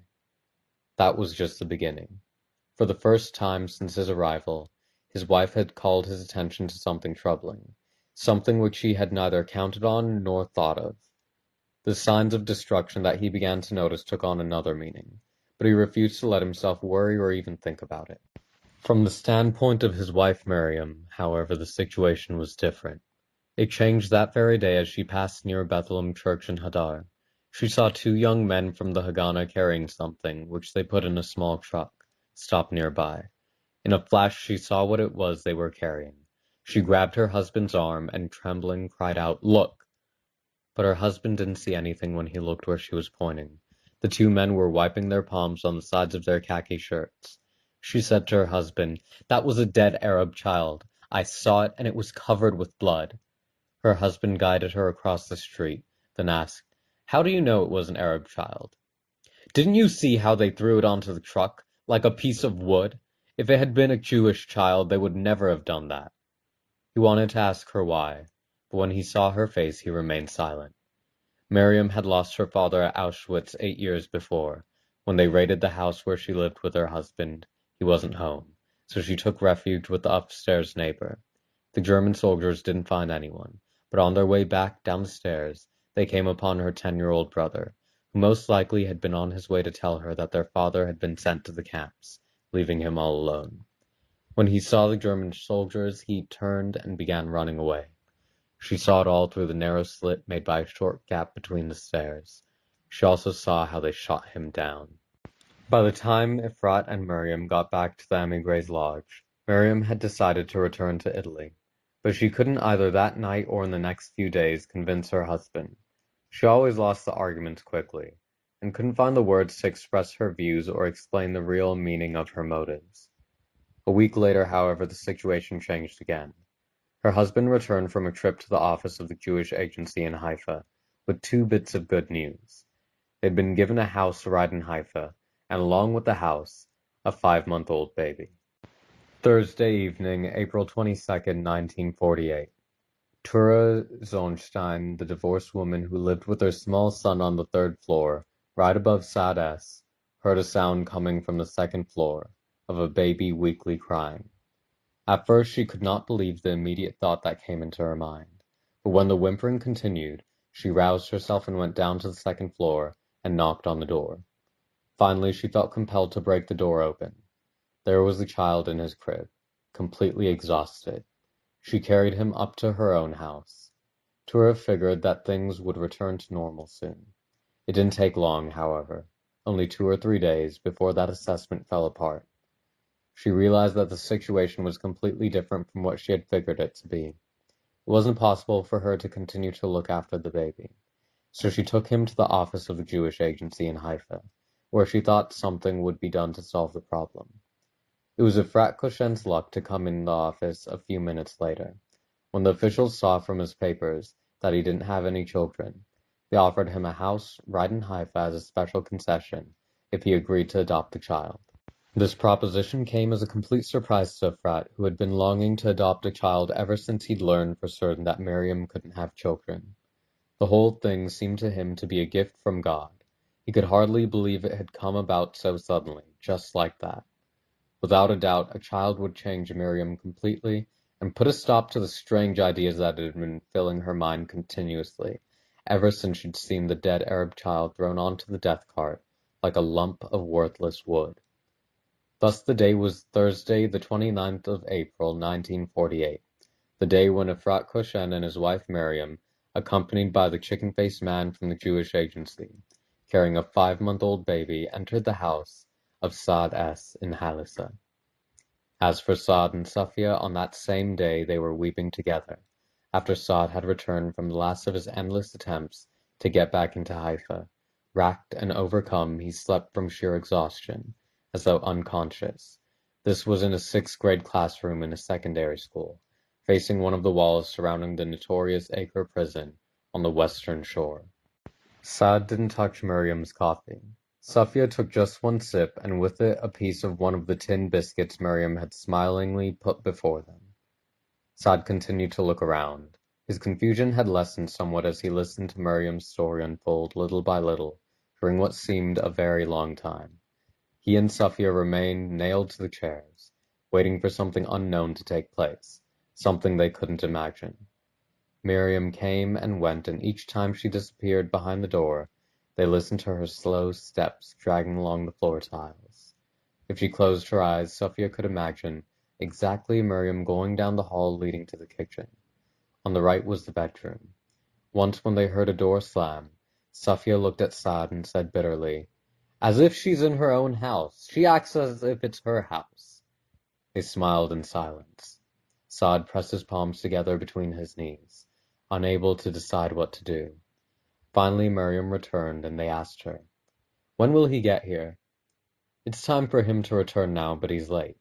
That was just the beginning. For the first time since his arrival, his wife had called his attention to something troubling, something which he had neither counted on nor thought of. The signs of destruction that he began to notice took on another meaning, but he refused to let himself worry or even think about it. From the standpoint of his wife Miriam, however, the situation was different. It changed that very day as she passed near Bethlehem Church in Hadar. She saw two young men from the Haganah carrying something, which they put in a small truck, stop nearby. In a flash she saw what it was they were carrying. She grabbed her husband's arm and, trembling, cried out, "Look!" But her husband didn't see anything when he looked where she was pointing. The two men were wiping their palms on the sides of their khaki shirts. She said to her husband, "That was a dead Arab child. I saw it, and it was covered with blood." Her husband guided her across the street, then asked, "How do you know it was an Arab child?" "Didn't you see how they threw it onto the truck, like a piece of wood? If it had been a Jewish child, they would never have done that." He wanted to ask her why, but when he saw her face, he remained silent. Miriam had lost her father at Auschwitz eight years before. When they raided the house where she lived with her husband, he wasn't home, so she took refuge with the upstairs neighbor. The German soldiers didn't find anyone, but on their way back down the stairs, they came upon her ten-year-old brother, who most likely had been on his way to tell her that their father had been sent to the camps, leaving him all alone. When he saw the German soldiers, he turned and began running away. She saw it all through the narrow slit made by a short gap between the stairs. She also saw how they shot him down. By the time Efrat and Miriam got back to the émigrés' lodge, Miriam had decided to return to Italy, but she couldn't either that night or in the next few days convince her husband. She always lost the arguments quickly, and couldn't find the words to express her views or explain the real meaning of her motives. A week later, however, the situation changed again. Her husband returned from a trip to the office of the Jewish agency in Haifa with two bits of good news. They'd been given a house right in Haifa, and along with the house, a five-month-old baby. Thursday evening, April twenty-second, nineteen forty-eight. Tura Zonstein, the divorced woman who lived with her small son on the third floor, right above Saad S, heard a sound coming from the second floor, of a baby weakly crying. At first she could not believe the immediate thought that came into her mind, but when the whimpering continued, she roused herself and went down to the second floor and knocked on the door. Finally she felt compelled to break the door open. There was the child in his crib, completely exhausted. She carried him up to her own house. Tura figured that things would return to normal soon. It didn't take long, however, only two or three days before that assessment fell apart. She realized that the situation was completely different from what she had figured it to be. It wasn't possible for her to continue to look after the baby, so she took him to the office of the Jewish agency in Haifa, where she thought something would be done to solve the problem. It was Efrat Koshen's luck to come in the office a few minutes later. When the officials saw from his papers that he didn't have any children, they offered him a house right in Haifa as a special concession if he agreed to adopt the child. This proposition came as a complete surprise to Efrat, who had been longing to adopt a child ever since he'd learned for certain that Miriam couldn't have children. The whole thing seemed to him to be a gift from God. He could hardly believe it had come about so suddenly, just like that. Without a doubt, a child would change Miriam completely and put a stop to the strange ideas that had been filling her mind continuously, ever since she'd seen the dead Arab child thrown onto the death cart like a lump of worthless wood. Thus the day was Thursday, the twenty-ninth of April, nineteen forty-eight, the day when Efrat Koshen and his wife Miriam, accompanied by the chicken-faced man from the Jewish agency, carrying a five-month-old baby, entered the house of Saad S. in Halissa. As for Saad and Safia, on that same day they were weeping together, after Saad had returned from the last of his endless attempts to get back into Haifa. Racked and overcome, he slept from sheer exhaustion, as though unconscious. This was in a sixth-grade classroom in a secondary school, facing one of the walls surrounding the notorious Acre prison on the western shore. Saad didn't touch Miriam's coffee. Safia took just one sip, and with it a piece of one of the tin biscuits Miriam had smilingly put before them. Saad continued to look around. His confusion had lessened somewhat as he listened to Miriam's story unfold little by little, during what seemed a very long time. He and Safia remained nailed to the chairs, waiting for something unknown to take place, something they couldn't imagine. Miriam came and went, and each time she disappeared behind the door, they listened to her slow steps dragging along the floor tiles. If she closed her eyes, Safia could imagine exactly Miriam going down the hall leading to the kitchen. On the right was the bedroom. Once when they heard a door slam, Safia looked at Saad and said bitterly, "As if she's in her own house. She acts as if it's her house." They smiled in silence. Saad pressed his palms together between his knees, unable to decide what to do. Finally Miriam returned, and they asked her, "When will he get here?" "It's time for him to return now, but he's late."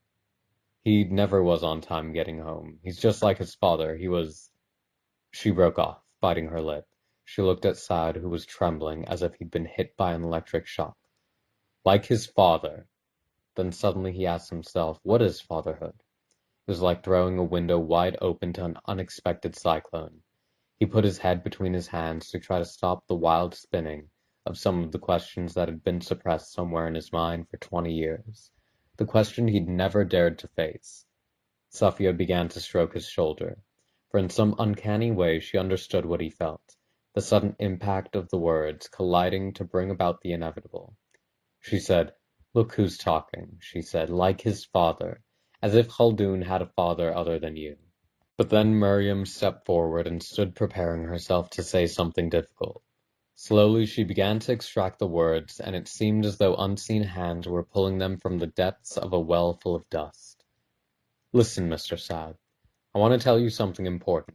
"He never was on time getting home. He's just like his father. He was—" She broke off, biting her lip. She looked at Saad, who was trembling as if he'd been hit by an electric shock. Like his father. Then suddenly he asked himself, what is fatherhood? It was like throwing a window wide open to an unexpected cyclone. He put his head between his hands to try to stop the wild spinning of some of the questions that had been suppressed somewhere in his mind for twenty years. The question he'd never dared to face. Safia began to stroke his shoulder, for in some uncanny way she understood what he felt, the sudden impact of the words colliding to bring about the inevitable. She said, "Look who's talking," she said, "like his father, as if Khaldun had a father other than you." But then Miriam stepped forward and stood preparing herself to say something difficult. Slowly she began to extract the words, and it seemed as though unseen hands were pulling them from the depths of a well full of dust. "Listen, Mister Saad, I want to tell you something important.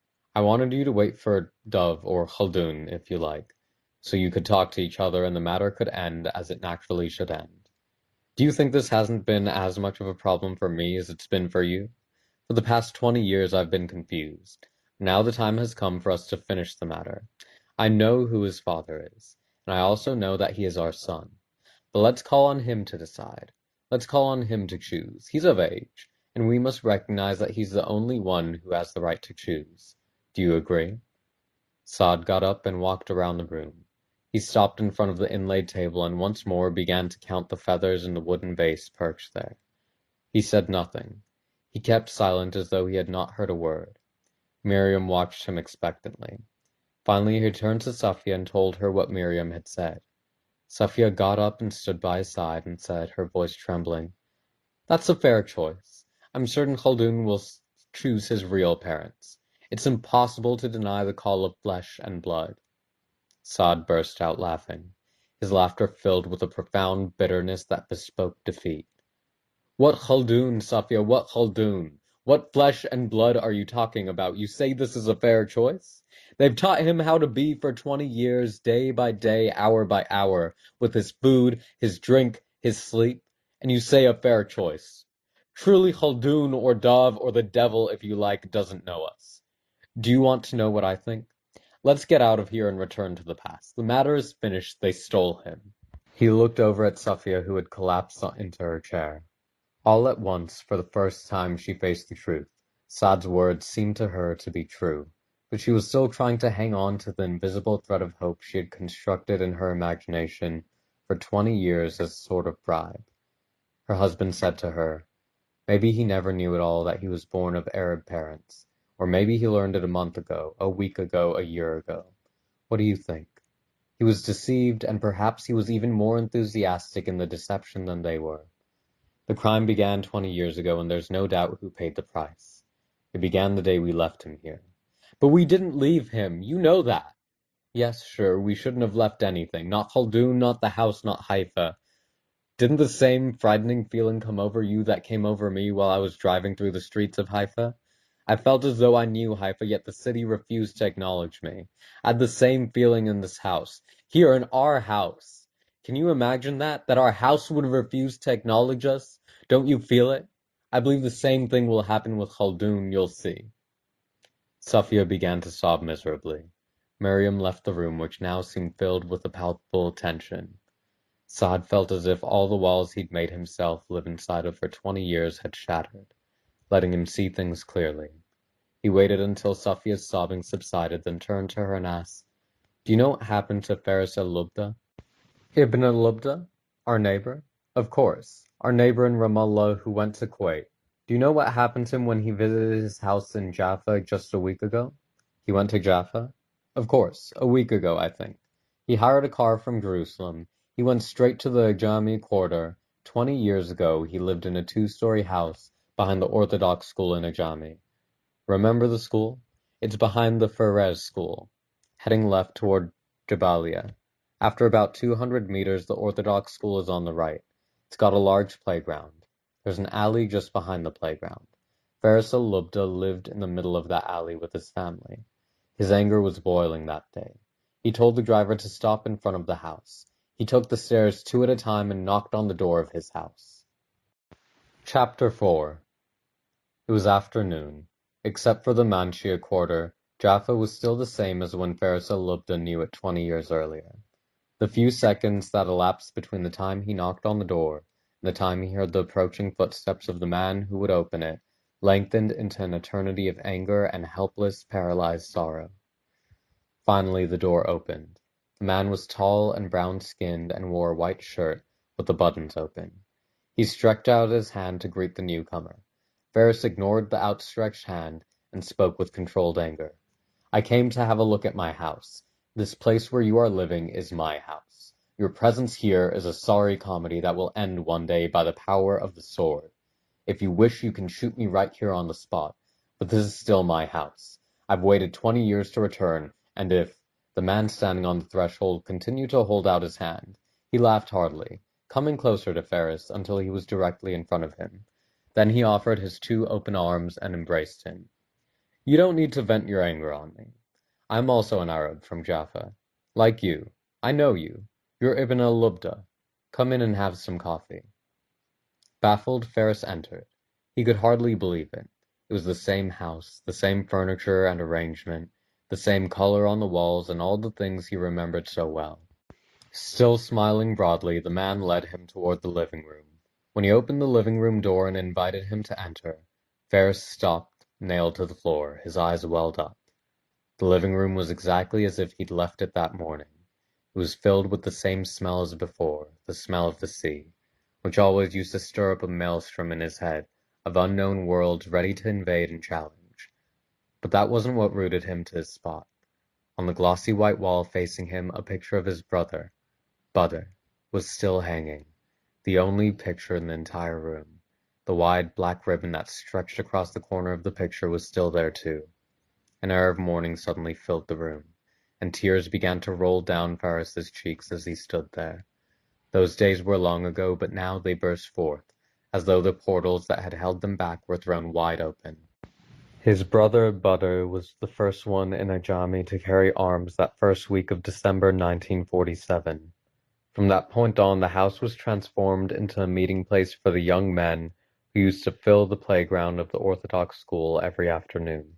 I wanted you to wait for Dove or Khaldun, if you like, so you could talk to each other and the matter could end as it naturally should end. Do you think this hasn't been as much of a problem for me as it's been for you? For the past twenty years I've been confused. Now the time has come for us to finish the matter. I know who his father is, and I also know that he is our son. But let's call on him to decide. Let's call on him to choose. He's of age, and we must recognize that he's the only one who has the right to choose. Do you agree?" Saad got up and walked around the room. He stopped in front of the inlaid table and once more began to count the feathers in the wooden vase perched there. He said nothing. He kept silent as though he had not heard a word. Miriam watched him expectantly. Finally he turned to Safia and told her what Miriam had said. Safia got up and stood by his side and said, her voice trembling, "That's a fair choice. I'm certain Khaldun will choose his real parents. It's impossible to deny the call of flesh and blood." Saad burst out laughing, his laughter filled with a profound bitterness that bespoke defeat. What Khaldun, Safia, what Khaldun? What flesh and blood are you talking about? You say this is a fair choice? They've taught him how to be for twenty years, day by day, hour by hour, with his food, his drink, his sleep, and you say a fair choice. Truly Khaldun or Dov or the devil, if you like, doesn't know us. Do you want to know what I think? Let's get out of here and return to the past. The matter is finished. They stole him. He looked over at Safia, who had collapsed into her chair. All at once, for the first time, she faced the truth. Saad's words seemed to her to be true, but she was still trying to hang on to the invisible thread of hope she had constructed in her imagination for twenty years as a sort of bribe. Her husband said to her, maybe he never knew at all that he was born of Arab parents, or maybe he learned it a month ago, a week ago, a year ago. What do you think? He was deceived, and perhaps he was even more enthusiastic in the deception than they were. The crime began twenty years ago, and there's no doubt who paid the price. It began the day we left him here. But we didn't leave him. You know that. Yes, sure, we shouldn't have left anything. Not Khaldun, not the house, not Haifa. Didn't the same frightening feeling come over you that came over me while I was driving through the streets of Haifa? I felt as though I knew Haifa, yet the city refused to acknowledge me. I had the same feeling in this house. Here, in our house. Can you imagine that? That our house would refuse to acknowledge us? Don't you feel it? I believe the same thing will happen with Khaldun, you'll see. Safia began to sob miserably. Miriam left the room, which now seemed filled with a palpable tension. Saad felt as if all the walls he'd made himself live inside of for twenty years had shattered, letting him see things clearly. He waited until Safia's sobbing subsided, then turned to her and asked, do you know what happened to Faris al-Lubda? Ibn al-Lubda? Our neighbor? Of course. Our neighbor in Ramallah who went to Kuwait. Do you know what happened to him when he visited his house in Jaffa just a week ago? He went to Jaffa? Of course. A week ago, I think. He hired a car from Jerusalem. He went straight to the Ajami quarter. Twenty years ago, he lived in a two-story house behind the Orthodox school in Ajami. Remember the school? It's behind the Ferez school, heading left toward Jabalia. After about two hundred meters, the Orthodox school is on the right. It's got a large playground. There's an alley just behind the playground. Faris al-Lubda lived in the middle of that alley with his family. His anger was boiling that day. He told the driver to stop in front of the house. He took the stairs two at a time and knocked on the door of his house. Chapter four. It was afternoon. Except for the Manshia quarter, Jaffa was still the same as when Faris al-Lubda knew it twenty years earlier. The few seconds that elapsed between the time he knocked on the door and the time he heard the approaching footsteps of the man who would open it lengthened into an eternity of anger and helpless, paralyzed sorrow. Finally the door opened. The man was tall and brown-skinned and wore a white shirt with the buttons open. He stretched out his hand to greet the newcomer. Faris ignored the outstretched hand and spoke with controlled anger. I came to have a look at my house. This place where you are living is my house. Your presence here is a sorry comedy that will end one day by the power of the sword. If you wish, you can shoot me right here on the spot, but this is still my house. I've waited twenty years to return, and if the man standing on the threshold continued to hold out his hand, he laughed heartily, coming closer to Faris until he was directly in front of him. Then he offered his two open arms and embraced him. You don't need to vent your anger on me. I'm also an Arab from Jaffa. Like you. I know you. You're Ibn al-Lubda. Come in and have some coffee. Baffled, Faris entered. He could hardly believe it. It was the same house, the same furniture and arrangement, the same color on the walls and all the things he remembered so well. Still smiling broadly, the man led him toward the living room. When he opened the living room door and invited him to enter, Faris stopped, nailed to the floor, his eyes welled up. The living room was exactly as if he'd left it that morning. It was filled with the same smell as before, the smell of the sea, which always used to stir up a maelstrom in his head, of unknown worlds ready to invade and challenge. But that wasn't what rooted him to his spot. On the glossy white wall facing him, a picture of his brother, Badr, was still hanging, the only picture in the entire room. The wide black ribbon that stretched across the corner of the picture was still there too. An air of mourning suddenly filled the room. and tears began to roll down Faris's cheeks as he stood there. Those days were long ago, but now they burst forth, as though the portals that had held them back were thrown wide open. His brother Badr was the first one in Ajami to carry arms that first week of December nineteen forty-seven. From that point on, the house was transformed into a meeting place for the young men who used to fill the playground of the Orthodox school every afternoon.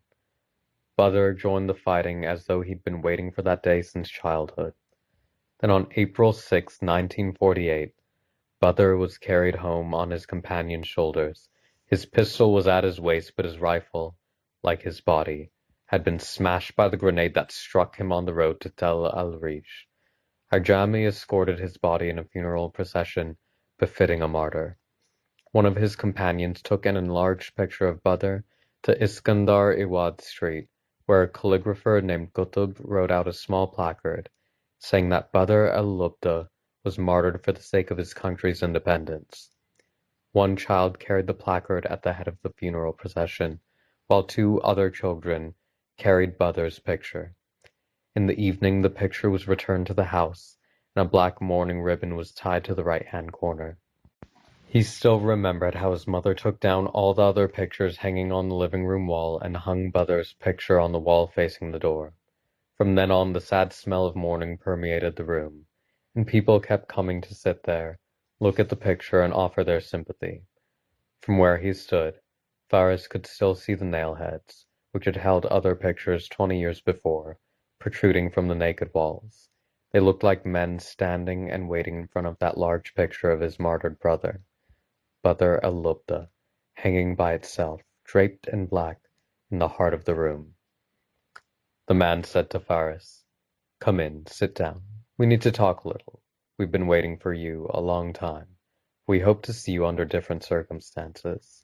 Badr joined the fighting as though he'd been waiting for that day since childhood. Then on April sixth, nineteen forty-eight, Badr was carried home on his companion's shoulders. His pistol was at his waist, but his rifle, like his body, had been smashed by the grenade that struck him on the road to Tel al-Rish. Ajami escorted his body in a funeral procession befitting a martyr. One of his companions took an enlarged picture of Badr to Iskandar Iwad Street, where a calligrapher named Qutb wrote out a small placard saying that Badr al-Lubda was martyred for the sake of his country's independence. One child carried the placard at the head of the funeral procession, while two other children carried Badr's picture. In the evening, the picture was returned to the house, and a black mourning ribbon was tied to the right-hand corner. He still remembered how his mother took down all the other pictures hanging on the living room wall and hung Badr's picture on the wall facing the door. From then on, the sad smell of mourning permeated the room, and people kept coming to sit there, look at the picture, and offer their sympathy. From where he stood, Faris could still see the nail-heads, which had held other pictures twenty years before, protruding from the naked walls. They looked like men standing and waiting in front of that large picture of his martyred brother, Badr al-Lubda, hanging by itself, draped in black, in the heart of the room. The man said to Faris, "Come in, sit down. We need to talk a little. We've been waiting for you a long time. We hope to see you under different circumstances."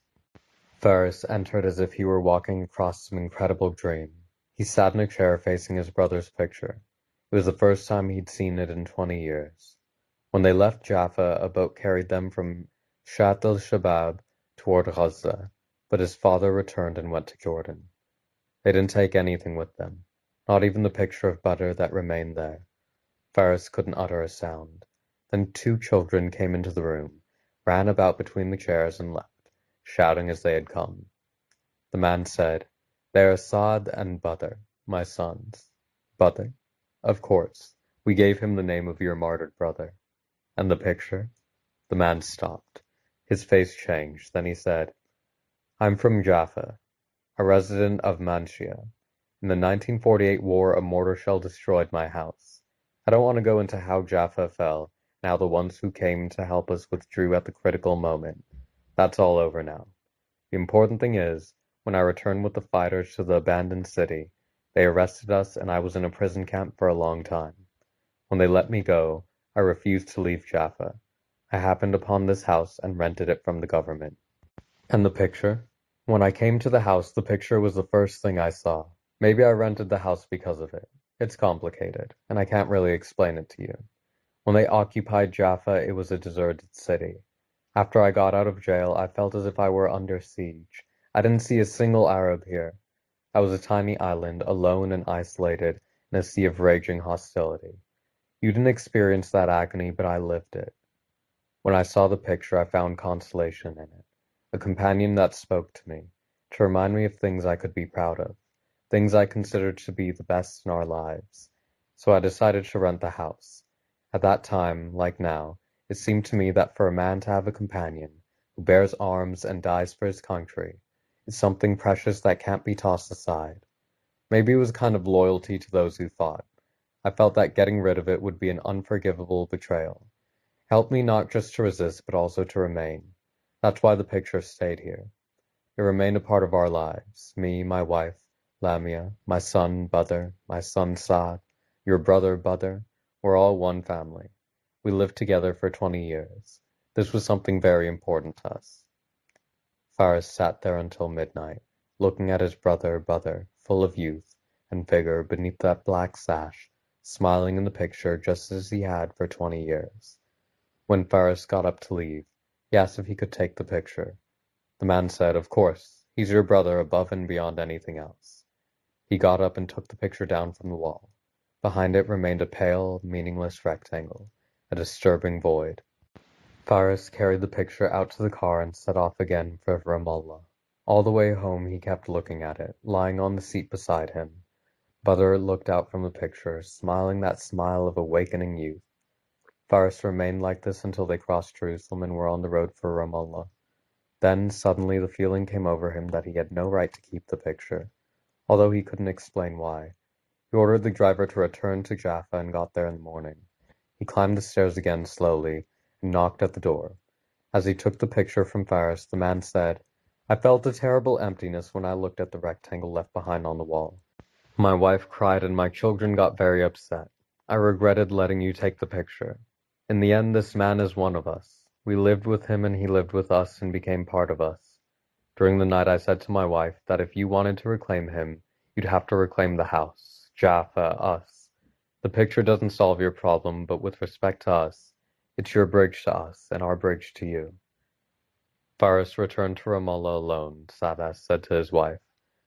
Faris entered as if he were walking across some incredible dream. He sat in a chair facing his brother's picture. It was the first time he'd seen it in twenty years. When they left Jaffa, a boat carried them from Shat al-Shabab toward Gaza, but his father returned and went to Jordan. They didn't take anything with them, not even the picture of Badr that remained there. Faris couldn't utter a sound. Then two children came into the room, ran about between the chairs and left, shouting as they had come. The man said, "They are Saad and Badr, my sons." "Badr? Of course. We gave him the name of your martyred brother." "And the picture?" The man stopped. His face changed. Then he said, "I'm from Jaffa, a resident of Manshia. In the nineteen forty-eight war, a mortar shell destroyed my house. I don't want to go into how Jaffa fell, and how the ones who came to help us withdrew at the critical moment. That's all over now. The important thing is, when I returned with the fighters to the abandoned city, they arrested us and I was in a prison camp for a long time. When they let me go, I refused to leave Jaffa. I happened upon this house and rented it from the government." "And the picture?" "When I came to the house, the picture was the first thing I saw. Maybe I rented the house because of it. It's complicated, and I can't really explain it to you. When they occupied Jaffa, it was a deserted city. After I got out of jail, I felt as if I were under siege. I didn't see a single Arab here. I was a tiny island, alone and isolated, in a sea of raging hostility. You didn't experience that agony, but I lived it. When I saw the picture, I found consolation in it, a companion that spoke to me, to remind me of things I could be proud of, things I considered to be the best in our lives. So I decided to rent the house. At that time, like now, it seemed to me that for a man to have a companion who bears arms and dies for his country is something precious that can't be tossed aside. Maybe it was a kind of loyalty to those who fought. I felt that getting rid of it would be an unforgivable betrayal. Helped me not just to resist, but also to remain. That's why the picture stayed here. It remained a part of our lives. Me, my wife, Lamia, my son, Badr, my son, Saad, your brother, Badr. We're all one family. We lived together for twenty years. This was something very important to us." Faris sat there until midnight, looking at his brother, Badr, full of youth and vigor beneath that black sash, smiling in the picture just as he had for twenty years. When Faris got up to leave, he asked if he could take the picture. The man said, "Of course, he's your brother above and beyond anything else." He got up and took the picture down from the wall. Behind it remained a pale, meaningless rectangle, a disturbing void. Faris carried the picture out to the car and set off again for Ramallah. All the way home he kept looking at it, lying on the seat beside him. Badr looked out from the picture, smiling that smile of awakening youth. Faris remained like this until they crossed Jerusalem and were on the road for Ramallah. Then, suddenly, the feeling came over him that he had no right to keep the picture, although he couldn't explain why. He ordered the driver to return to Jaffa and got there in the morning. He climbed the stairs again slowly and knocked at the door. As he took the picture from Faris, the man said, "I felt a terrible emptiness when I looked at the rectangle left behind on the wall. My wife cried and my children got very upset. I regretted letting you take the picture. In the end, this man is one of us. We lived with him and he lived with us and became part of us. During the night I said to my wife that if you wanted to reclaim him, you'd have to reclaim the house, Jaffa, us. The picture doesn't solve your problem, but with respect to us, it's your bridge to us and our bridge to you." Faris returned to Ramallah alone. Sadas said to his wife,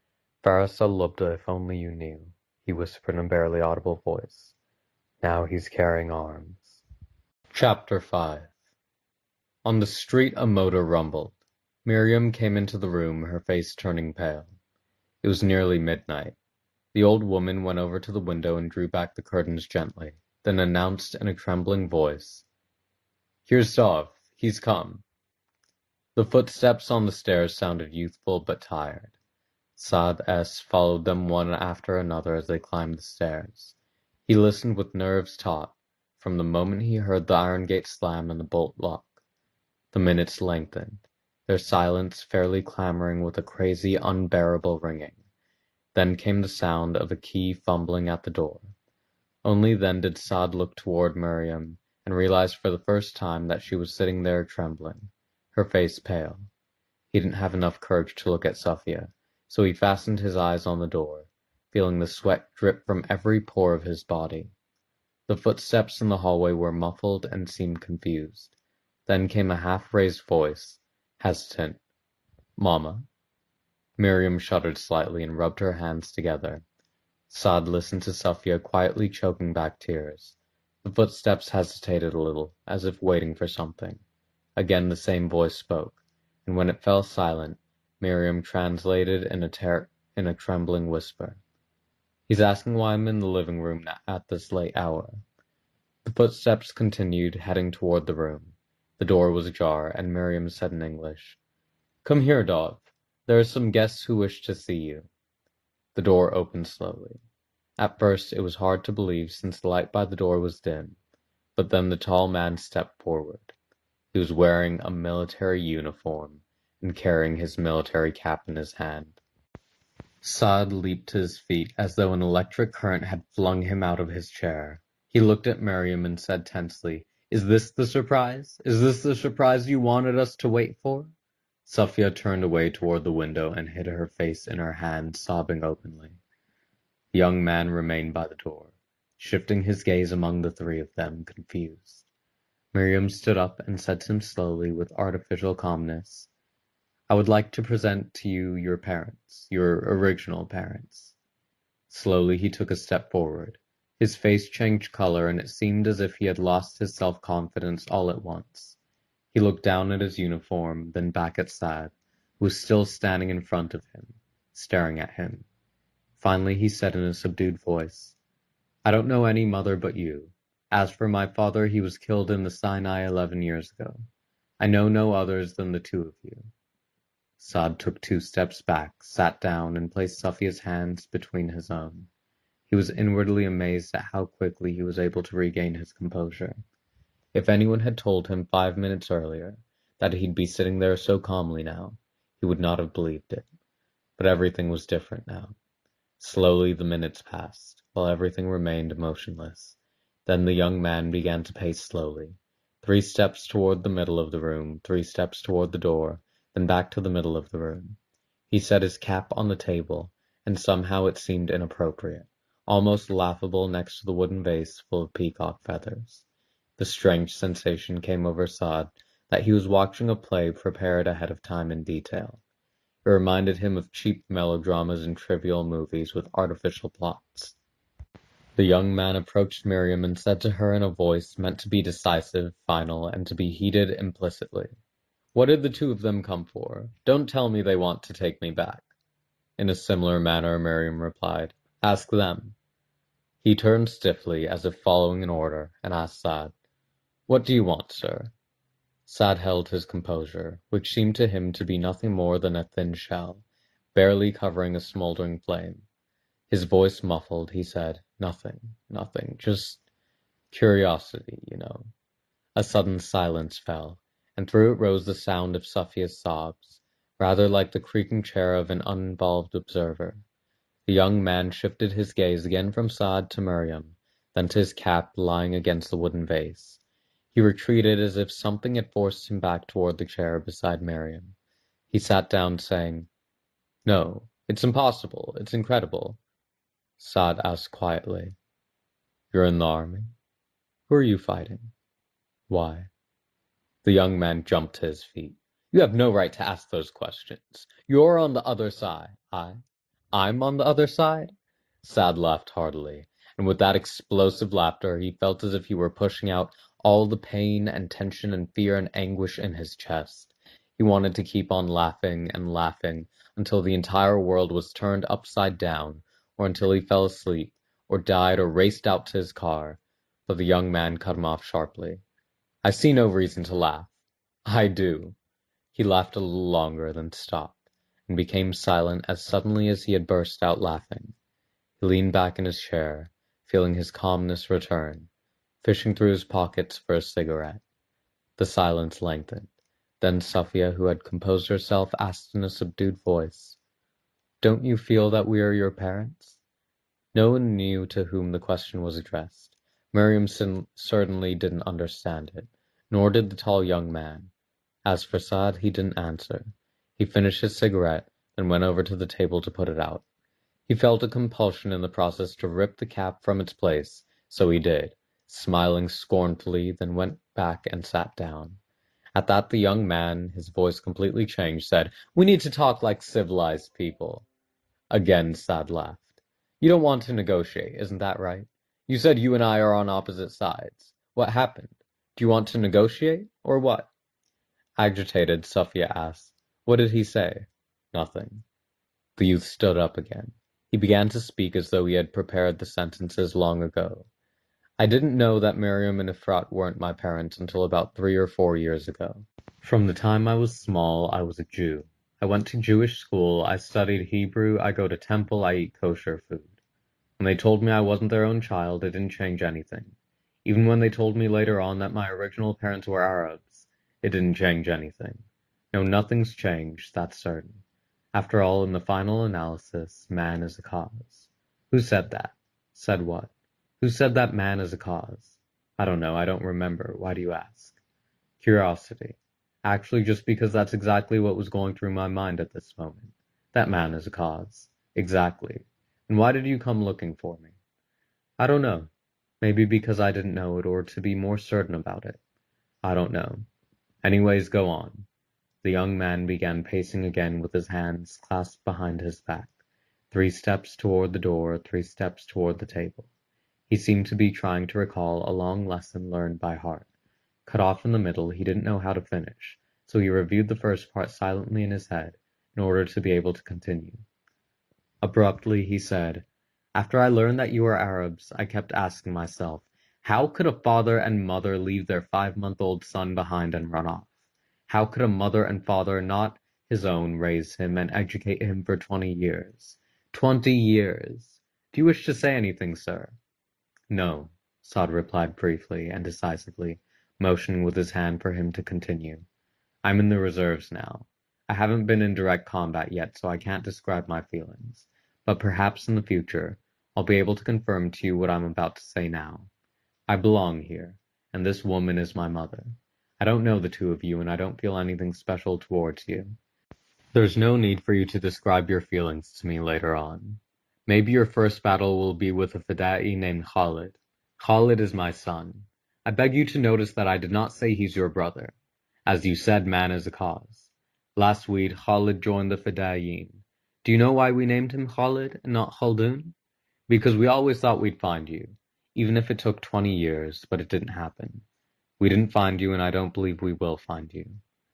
"Faris al-Lubda, if only you knew," he whispered in a barely audible voice. "Now he's carrying arms." Chapter five. On the street a motor rumbled. Miriam came into the room, her face turning pale. It was nearly midnight. The old woman went over to the window and drew back the curtains gently, then announced in a trembling voice, "Here's Dov. He's come." The footsteps on the stairs sounded youthful but tired. Saad S. followed them one after another as they climbed the stairs. He listened with nerves taut from the moment he heard the iron gate slam and the bolt lock. The minutes lengthened, their silence fairly clamoring with a crazy, unbearable ringing. Then came the sound of a key fumbling at the door. Only then did Saad look toward Miriam and realize for the first time that she was sitting there trembling, her face pale. He didn't have enough courage to look at Safia, so he fastened his eyes on the door, feeling the sweat drip from every pore of his body. The footsteps in the hallway were muffled and seemed confused. Then came a half-raised voice, hesitant. "Mama." Miriam shuddered slightly and rubbed her hands together. Saad listened to Safia quietly choking back tears. The footsteps hesitated a little, as if waiting for something. Again the same voice spoke, and when it fell silent, Miriam translated in a, ter- in a trembling whisper. "He's asking why I'm in the living room at this late hour." The footsteps continued, heading toward the room. The door was ajar, and Miriam said in English, "Come here, Dov. There are some guests who wish to see you." The door opened slowly. At first it was hard to believe since the light by the door was dim, but then the tall man stepped forward. He was wearing a military uniform and carrying his military cap in his hand. Saad leaped to his feet as though an electric current had flung him out of his chair. He looked at Miriam and said tensely, "Is this the surprise? Is this the surprise you wanted us to wait for?" Safia turned away toward the window and hid her face in her hands, sobbing openly. The young man remained by the door, shifting his gaze among the three of them, confused. Miriam stood up and said to him slowly, with artificial calmness, "I would like to present to you your parents, your original parents." Slowly he took a step forward. His face changed color, and it seemed as if he had lost his self-confidence all at once. He looked down at his uniform, then back at Saad, who was still standing in front of him, staring at him. Finally he said in a subdued voice, "I don't know any mother but you. As for my father, he was killed in the Sinai eleven years ago. I know no others than the two of you." Saad took two steps back, sat down, and placed Safia's hands between his own. He was inwardly amazed at how quickly he was able to regain his composure. If anyone had told him five minutes earlier that he'd be sitting there so calmly now, he would not have believed it. But everything was different now. Slowly the minutes passed, while everything remained motionless. Then the young man began to pace slowly. Three steps toward the middle of the room, three steps toward the door, then back to the middle of the room. He set his cap on the table, and somehow it seemed inappropriate, almost laughable next to the wooden vase full of peacock feathers. The strange sensation came over Saad that he was watching a play prepared ahead of time in detail. It reminded him of cheap melodramas and trivial movies with artificial plots. The young man approached Miriam and said to her in a voice meant to be decisive, final, and to be heeded implicitly, "What did the two of them come for? Don't tell me they want to take me back." In a similar manner Miriam replied, "Ask them." He turned stiffly, as if following an order, and asked Saad, "What do you want, sir?" Saad held his composure, which seemed to him to be nothing more than a thin shell, barely covering a smoldering flame. His voice muffled, he said, "Nothing, nothing, just curiosity, you know." A sudden silence fell, and through it rose the sound of Safia's sobs, rather like the creaking chair of an uninvolved observer. The young man shifted his gaze again from Saad to Miriam, then to his cap lying against the wooden vase. He retreated as if something had forced him back toward the chair beside Miriam. He sat down, saying, "No, it's impossible, it's incredible." Saad asked quietly, "You're in the army? Who are you fighting? Why?" The young man jumped to his feet. "You have no right to ask those questions. You're on the other side." "I? I'm on the other side?" Saad laughed heartily, and with that explosive laughter he felt as if he were pushing out all the pain and tension and fear and anguish in his chest. He wanted to keep on laughing and laughing until the entire world was turned upside down, or until he fell asleep, or died, or raced out to his car, but the young man cut him off sharply. "I see no reason to laugh." "I do." He laughed a little longer, then stopped, and became silent as suddenly as he had burst out laughing. He leaned back in his chair, feeling his calmness return, fishing through his pockets for a cigarette. The silence lengthened. Then Safia, who had composed herself, asked in a subdued voice, "Don't you feel that we are your parents?" No one knew to whom the question was addressed. Miriam certainly didn't understand it, nor did the tall young man. As for Saad, he didn't answer. He finished his cigarette, then went over to the table to put it out. He felt a compulsion in the process to rip the cap from its place, so he did, smiling scornfully, then went back and sat down. At that the young man, his voice completely changed, said, "We need to talk like civilized people." Again Saad laughed. "You don't want to negotiate, isn't that right? You said you and I are on opposite sides. What happened? Do you want to negotiate, or what?" Agitated, Safia asked, "What did he say?" "Nothing." The youth stood up again. He began to speak as though he had prepared the sentences long ago. "I didn't know that Miriam and Efrat weren't my parents until about three or four years ago. From the time I was small, I was a Jew. I went to Jewish school, I studied Hebrew, I go to temple, I eat kosher food. When they told me I wasn't their own child, it didn't change anything. Even when they told me later on that my original parents were Arabs, it didn't change anything. No, nothing's changed, that's certain. After all, in the final analysis, man is a cause." "Who said that?" "Said what?" "Who said that man is a cause?" "I don't know, I don't remember. Why do you ask?" "Curiosity. Actually, just because that's exactly what was going through my mind at this moment. That man is a cause. Exactly. And why did you come looking for me?" "I don't know. Maybe because I didn't know it, or to be more certain about it. I don't know. Anyways, go on." The young man began pacing again with his hands clasped behind his back, three steps toward the door, three steps toward the table. He seemed to be trying to recall a long lesson learned by heart. Cut off in the middle, he didn't know how to finish, so he reviewed the first part silently in his head in order to be able to continue. Abruptly he said, "After I learned that you were Arabs, I kept asking myself, how could a father and mother leave their five-month-old son behind and run off? How could a mother and father not his own raise him and educate him for twenty years? Twenty years! Do you wish to say anything, sir?" "No," Saad replied briefly and decisively, motioning with his hand for him to continue. "I'm in the reserves now. I haven't been in direct combat yet, so I can't describe my feelings. But perhaps in the future, I'll be able to confirm to you what I'm about to say now. I belong here, and this woman is my mother. I don't know the two of you, and I don't feel anything special towards you. There's no need for you to describe your feelings to me later on. Maybe your first battle will be with a Fada'i named Khalid. Khalid is my son. I beg you to notice that I did not say he's your brother. As you said, man is a cause. Last week, Khalid joined the Fada'iyin. Do you know why we named him Khalid and not Khaldun? Because we always thought we'd find you, even if it took twenty years, but it didn't happen. We didn't find you, and I don't believe we will find you.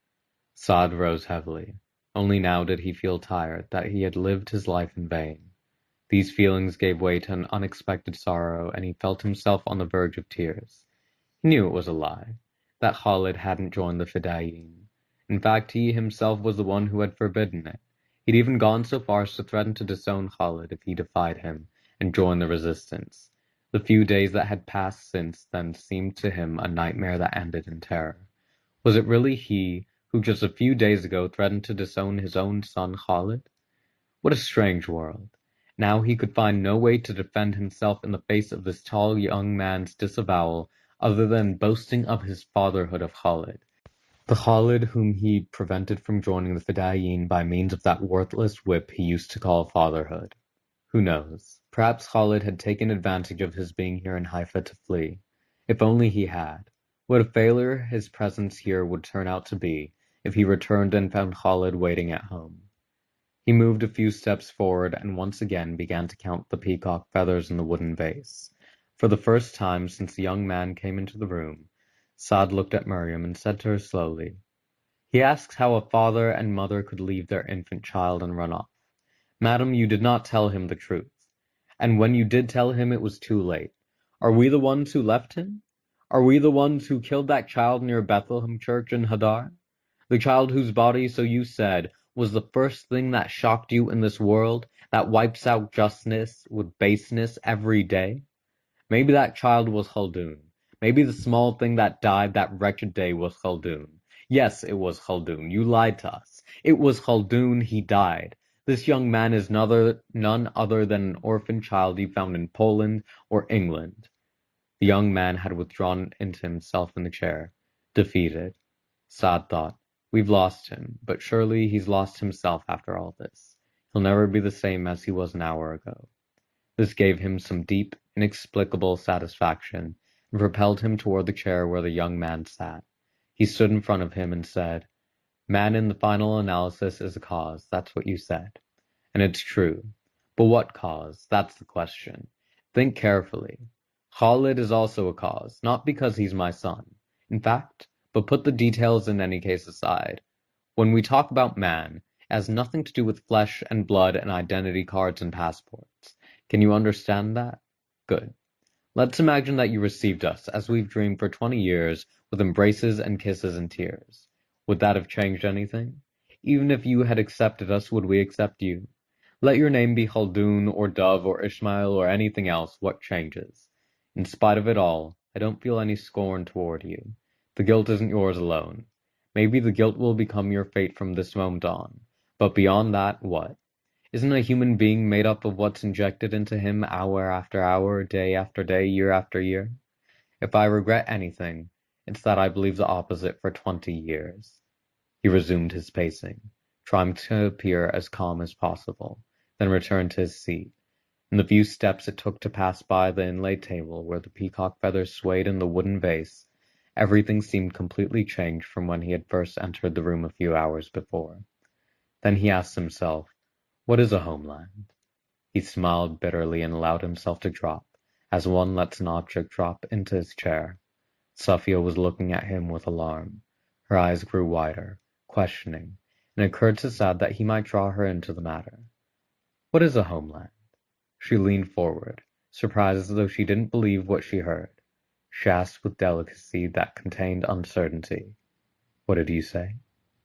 Saad rose heavily. Only now did he feel tired, that he had lived his life in vain. These feelings gave way to an unexpected sorrow, and he felt himself on the verge of tears. He knew it was a lie, that Khalid hadn't joined the Fedayeen. In fact, he himself was the one who had forbidden it. He'd even gone so far as to threaten to disown Khalid if he defied him and joined the resistance. The few days that had passed since then seemed to him a nightmare that ended in terror. Was it really he who just a few days ago threatened to disown his own son Khalid? What a strange world! Now he could find no way to defend himself in the face of this tall young man's disavowal other than boasting of his fatherhood of Khalid. The Khalid whom he'd prevented from joining the Fedayeen by means of that worthless whip he used to call fatherhood. Who knows? Perhaps Khalid had taken advantage of his being here in Haifa to flee. If only he had. What a failure his presence here would turn out to be if he returned and found Khalid waiting at home. He moved a few steps forward and once again began to count the peacock feathers in the wooden vase. For the first time since the young man came into the room, Saad looked at Miriam and said to her slowly, "He asks how a father and mother could leave their infant child and run off. Madam, you did not tell him the truth. And when you did tell him, it was too late. Are we the ones who left him? Are we the ones who killed that child near Bethlehem Church in Hadar? The child whose body, so you said, was the first thing that shocked you in this world, that wipes out justice with baseness every day? Maybe that child was Khaldun. Maybe the small thing that died that wretched day was Khaldun. Yes, it was Khaldun. You lied to us. It was Khaldun. He died. This young man is nother, none other than an orphan child you found in Poland or England." The young man had withdrawn into himself in the chair, defeated. Saad thought, "We've lost him, but surely he's lost himself after all this. He'll never be the same as he was an hour ago." This gave him some deep, inexplicable satisfaction and propelled him toward the chair where the young man sat. He stood in front of him and said, "Man in the final analysis is a cause, that's what you said. And it's true. But what cause? That's the question. Think carefully. Khalid is also a cause, not because he's my son. In fact, but put the details in any case aside. When we talk about man, it has nothing to do with flesh and blood and identity cards and passports. Can you understand that? Good. Let's imagine that you received us, as we've dreamed for twenty years, with embraces and kisses and tears. Would that have changed anything? Even if you had accepted us, would we accept you? Let your name be Khaldun or Dove or Ishmael or anything else, what changes? In spite of it all, I don't feel any scorn toward you. The guilt isn't yours alone. Maybe the guilt will become your fate from this moment on. But beyond that, what? Isn't a human being made up of what's injected into him hour after hour, day after day, year after year? If I regret anything, it's that I believed the opposite for twenty years." He resumed his pacing, trying to appear as calm as possible, then returned to his seat. In the few steps it took to pass by the inlaid table where the peacock feathers swayed in the wooden vase, everything seemed completely changed from when he had first entered the room a few hours before. Then he asked himself, "What is a homeland?" He smiled bitterly and allowed himself to drop, as one lets an object drop, into his chair. Safia was looking at him with alarm. Her eyes grew wider, questioning, and it occurred to Saad that he might draw her into the matter. "What is a homeland?" She leaned forward, surprised as though she didn't believe what she heard. She asked with delicacy that contained uncertainty, "What did you say?"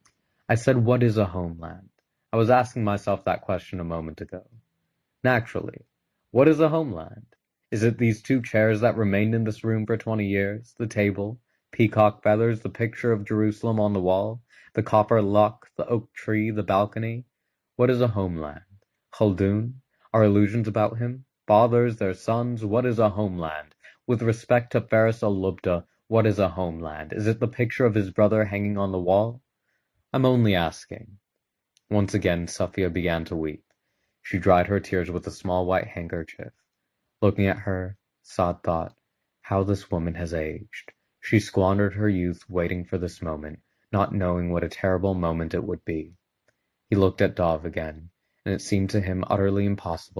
"I said, what is a homeland? I was asking myself that question a moment ago." "Naturally. What is a homeland? Is it these two chairs that remained in this room for twenty years, the table, peacock feathers, the picture of Jerusalem on the wall, the copper luck, the oak tree, the balcony? What is a homeland? Khaldun? Our illusions about him? Fathers, their sons? What is a homeland? With respect to Faris al-Lubda, what is a homeland? Is it the picture of his brother hanging on the wall? I'm only asking." Once again Safia began to weep. She dried her tears with a small white handkerchief. Looking at her, Saad thought, how this woman has aged. She squandered her youth waiting for this moment, not knowing what a terrible moment it would be. He looked at Dov again, and it seemed to him utterly impossible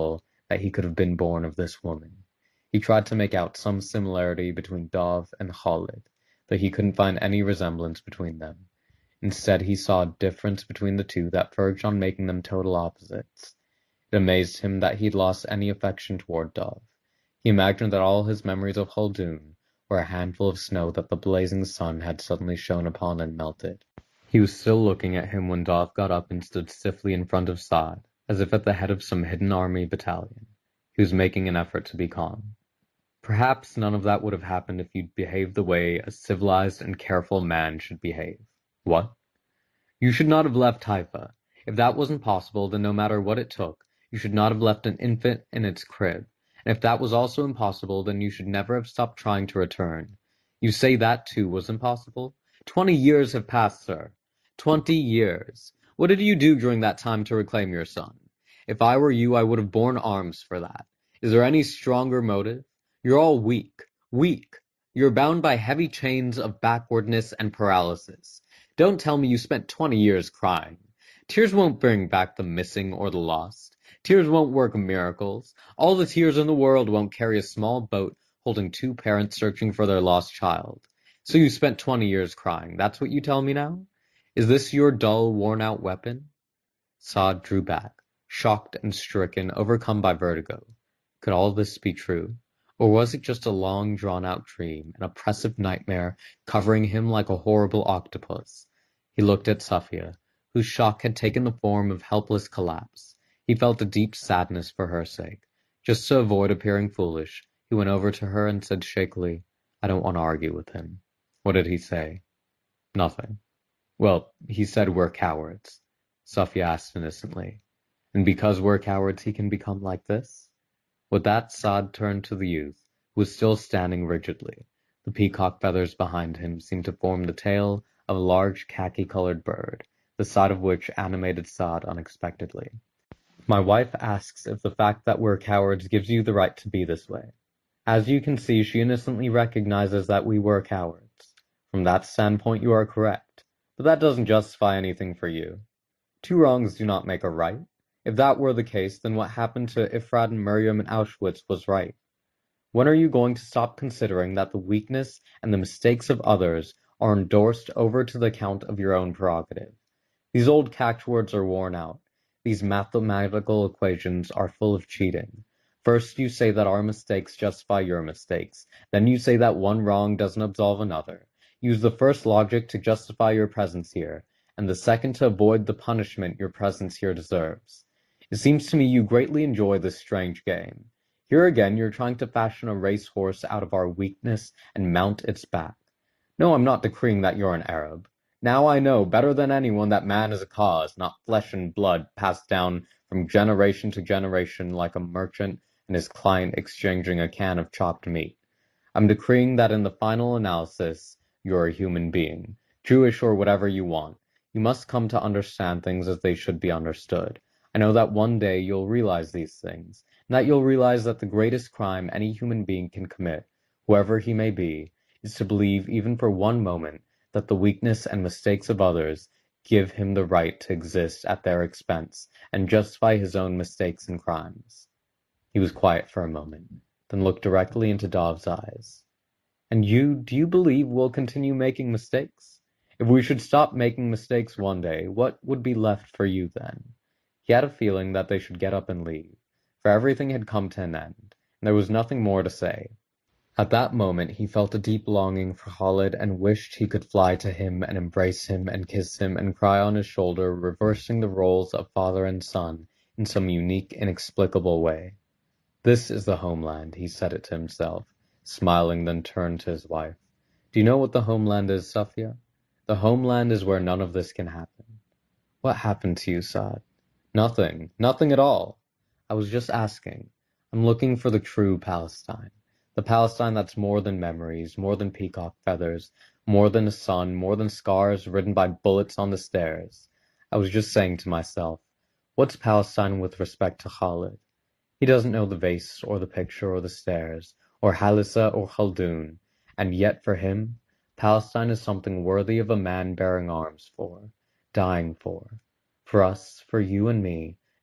that he could have been born of this woman. He tried to make out some similarity between Dov and Khalid, but he couldn't find any resemblance between them. Instead, he saw a difference between the two that verged on making them total opposites. It amazed him that he'd lost any affection toward Dov. He imagined that all his memories of Khaldun were a handful of snow that the blazing sun had suddenly shone upon and melted. He was still looking at him when Dov got up and stood stiffly in front of Saad, as if at the head of some hidden army battalion. He was making an effort to be calm. Perhaps none of that would have happened if you'd behaved the way a civilized and careful man should behave. What? You should not have left Haifa. If that wasn't possible, then no matter what it took, you should not have left an infant in its crib. And if that was also impossible, then you should never have stopped trying to return. You say that too was impossible? Twenty years have passed, sir. Twenty years. What did you do during that time to reclaim your son? If I were you, I would have borne arms for that. Is there any stronger motive? You're all weak. Weak. You're bound by heavy chains of backwardness and paralysis. Don't tell me you spent twenty years crying. Tears won't bring back the missing or the lost. Tears won't work miracles. All the tears in the world won't carry a small boat holding two parents searching for their lost child. So you spent twenty years crying. That's what you tell me now? Is this your dull, worn-out weapon? Saad drew back, shocked and stricken, overcome by vertigo. Could all this be true? Or was it just a long, drawn-out dream, an oppressive nightmare covering him like a horrible octopus? He looked at Safia, whose shock had taken the form of helpless collapse. He felt a deep sadness for her sake. Just to avoid appearing foolish, he went over to her and said shakily, "I don't want to argue with him." What did he say? Nothing. Well, he said we're cowards. Safia asked innocently. And because we're cowards, he can become like this? With that, Saad turned to the youth, who was still standing rigidly. The peacock feathers behind him seemed to form the tail of a large khaki-colored bird, the sight of which animated Saad unexpectedly. My wife asks if the fact that we're cowards gives you the right to be this way. As you can see, she innocently recognizes that we were cowards. From that standpoint, you are correct. But that doesn't justify anything for you. Two wrongs do not make a right. If that were the case, then what happened to Ifrat and Miriam in Auschwitz was right. When are you going to stop considering that the weakness and the mistakes of others are endorsed over to the account of your own prerogative? These old catchwords are worn out. These mathematical equations are full of cheating. First you say that our mistakes justify your mistakes. Then you say that one wrong doesn't absolve another. Use the first logic to justify your presence here, and the second to avoid the punishment your presence here deserves. It seems to me you greatly enjoy this strange game. Here again you're trying to fashion a racehorse out of our weakness and mount its back. No, I'm not decreeing that you're an Arab. Now I know better than anyone that man is a cause, not flesh and blood passed down from generation to generation like a merchant and his client exchanging a can of chopped meat. I'm decreeing that in the final analysis, you're a human being, Jewish or whatever you want. You must come to understand things as they should be understood. I know that one day you'll realize these things, and that you'll realize that the greatest crime any human being can commit, whoever he may be, is to believe even for one moment that the weakness and mistakes of others give him the right to exist at their expense and justify his own mistakes and crimes. He was quiet for a moment, then looked directly into Dov's eyes. And you, do you believe we'll continue making mistakes? If we should stop making mistakes one day, what would be left for you then? He had a feeling that they should get up and leave, for everything had come to an end, and there was nothing more to say. At that moment he felt a deep longing for Khalid and wished he could fly to him and embrace him and kiss him and cry on his shoulder, reversing the roles of father and son in some unique, inexplicable way. This is the homeland, he said it to himself, smiling, then turned to his wife. Do you know what the homeland is, Safia? The homeland is where none of this can happen. What happened to you, Saad? Nothing. Nothing at all. I was just asking. I'm looking for the true Palestine. The Palestine that's more than memories, more than peacock feathers, more than a sun, more than scars written by bullets on the stairs. I was just saying to myself, what's Palestine with respect to Khalid? He doesn't know the vase, or the picture, or the stairs, or Halissa, or Khaldun, and yet for him, Palestine is something worthy of a man bearing arms for, dying for. For us, for you and me,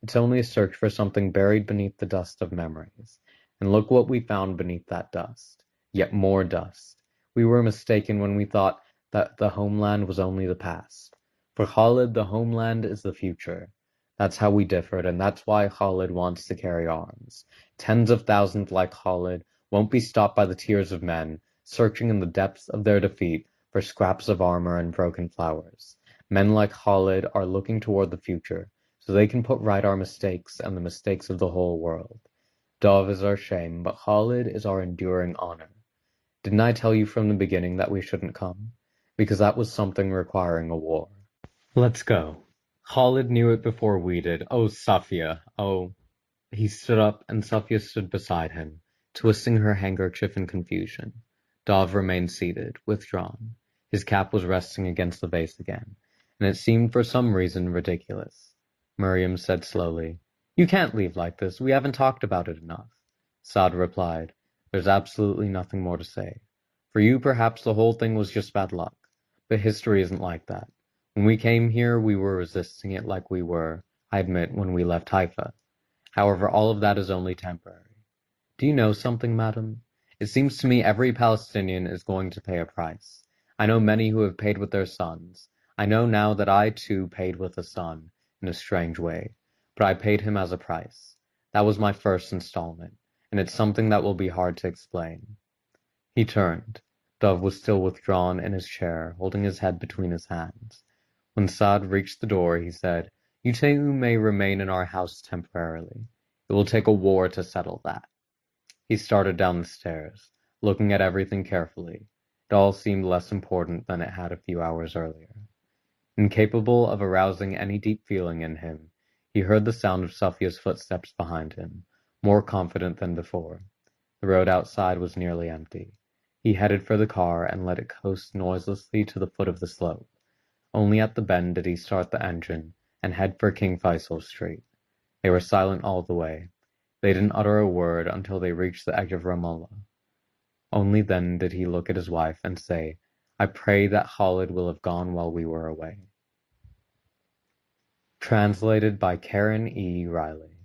It's only a search for something buried beneath the dust of memories. And look what we found beneath that dust. Yet more dust. We were mistaken when we thought that the homeland was only the past. For Khalid, the homeland is the future. That's how we differed, and that's why Khalid wants to carry arms. Tens of thousands like Khalid won't be stopped by the tears of men, searching in the depths of their defeat for scraps of armor and broken flowers. Men like Khalid are looking toward the future, so they can put right our mistakes and the mistakes of the whole world. Dov is our shame, but Khalid is our enduring honor. Didn't I tell you from the beginning that we shouldn't come? Because that was something requiring a war. Let's go. Khalid knew it before we did. Oh, Safia. Oh. He stood up, and Safia stood beside him, twisting her handkerchief in confusion. Dov remained seated, withdrawn. His cap was resting against the vase again, and it seemed for some reason ridiculous. Miriam said slowly, "You can't leave like this. We haven't talked about it enough." Saad replied, "There's absolutely nothing more to say. For you, perhaps the whole thing was just bad luck. But history isn't like that. When we came here, we were resisting it like we were, I admit, when we left Haifa. However, all of that is only temporary. Do you know something, madam? It seems to me every Palestinian is going to pay a price. I know many who have paid with their sons. I know now that I too paid with a son, in a strange way. But I paid him as a price. That was my first installment, and it's something that will be hard to explain." He turned. Dov was still withdrawn in his chair, holding his head between his hands. When Saad reached the door, he said, "You two may remain in our house temporarily. It will take a war to settle that." He started down the stairs, looking at everything carefully. It all seemed less important than it had a few hours earlier. Incapable of arousing any deep feeling in him, he heard the sound of Safia's footsteps behind him, more confident than before. The road outside was nearly empty. He headed for the car and let it coast noiselessly to the foot of the slope. Only at the bend did he start the engine and head for King Faisal Street. They were silent all the way. They didn't utter a word until they reached the edge of Ramallah. Only then did he look at his wife and say, "I pray that Khalid will have gone while we were away." Translated by Karen E. Riley.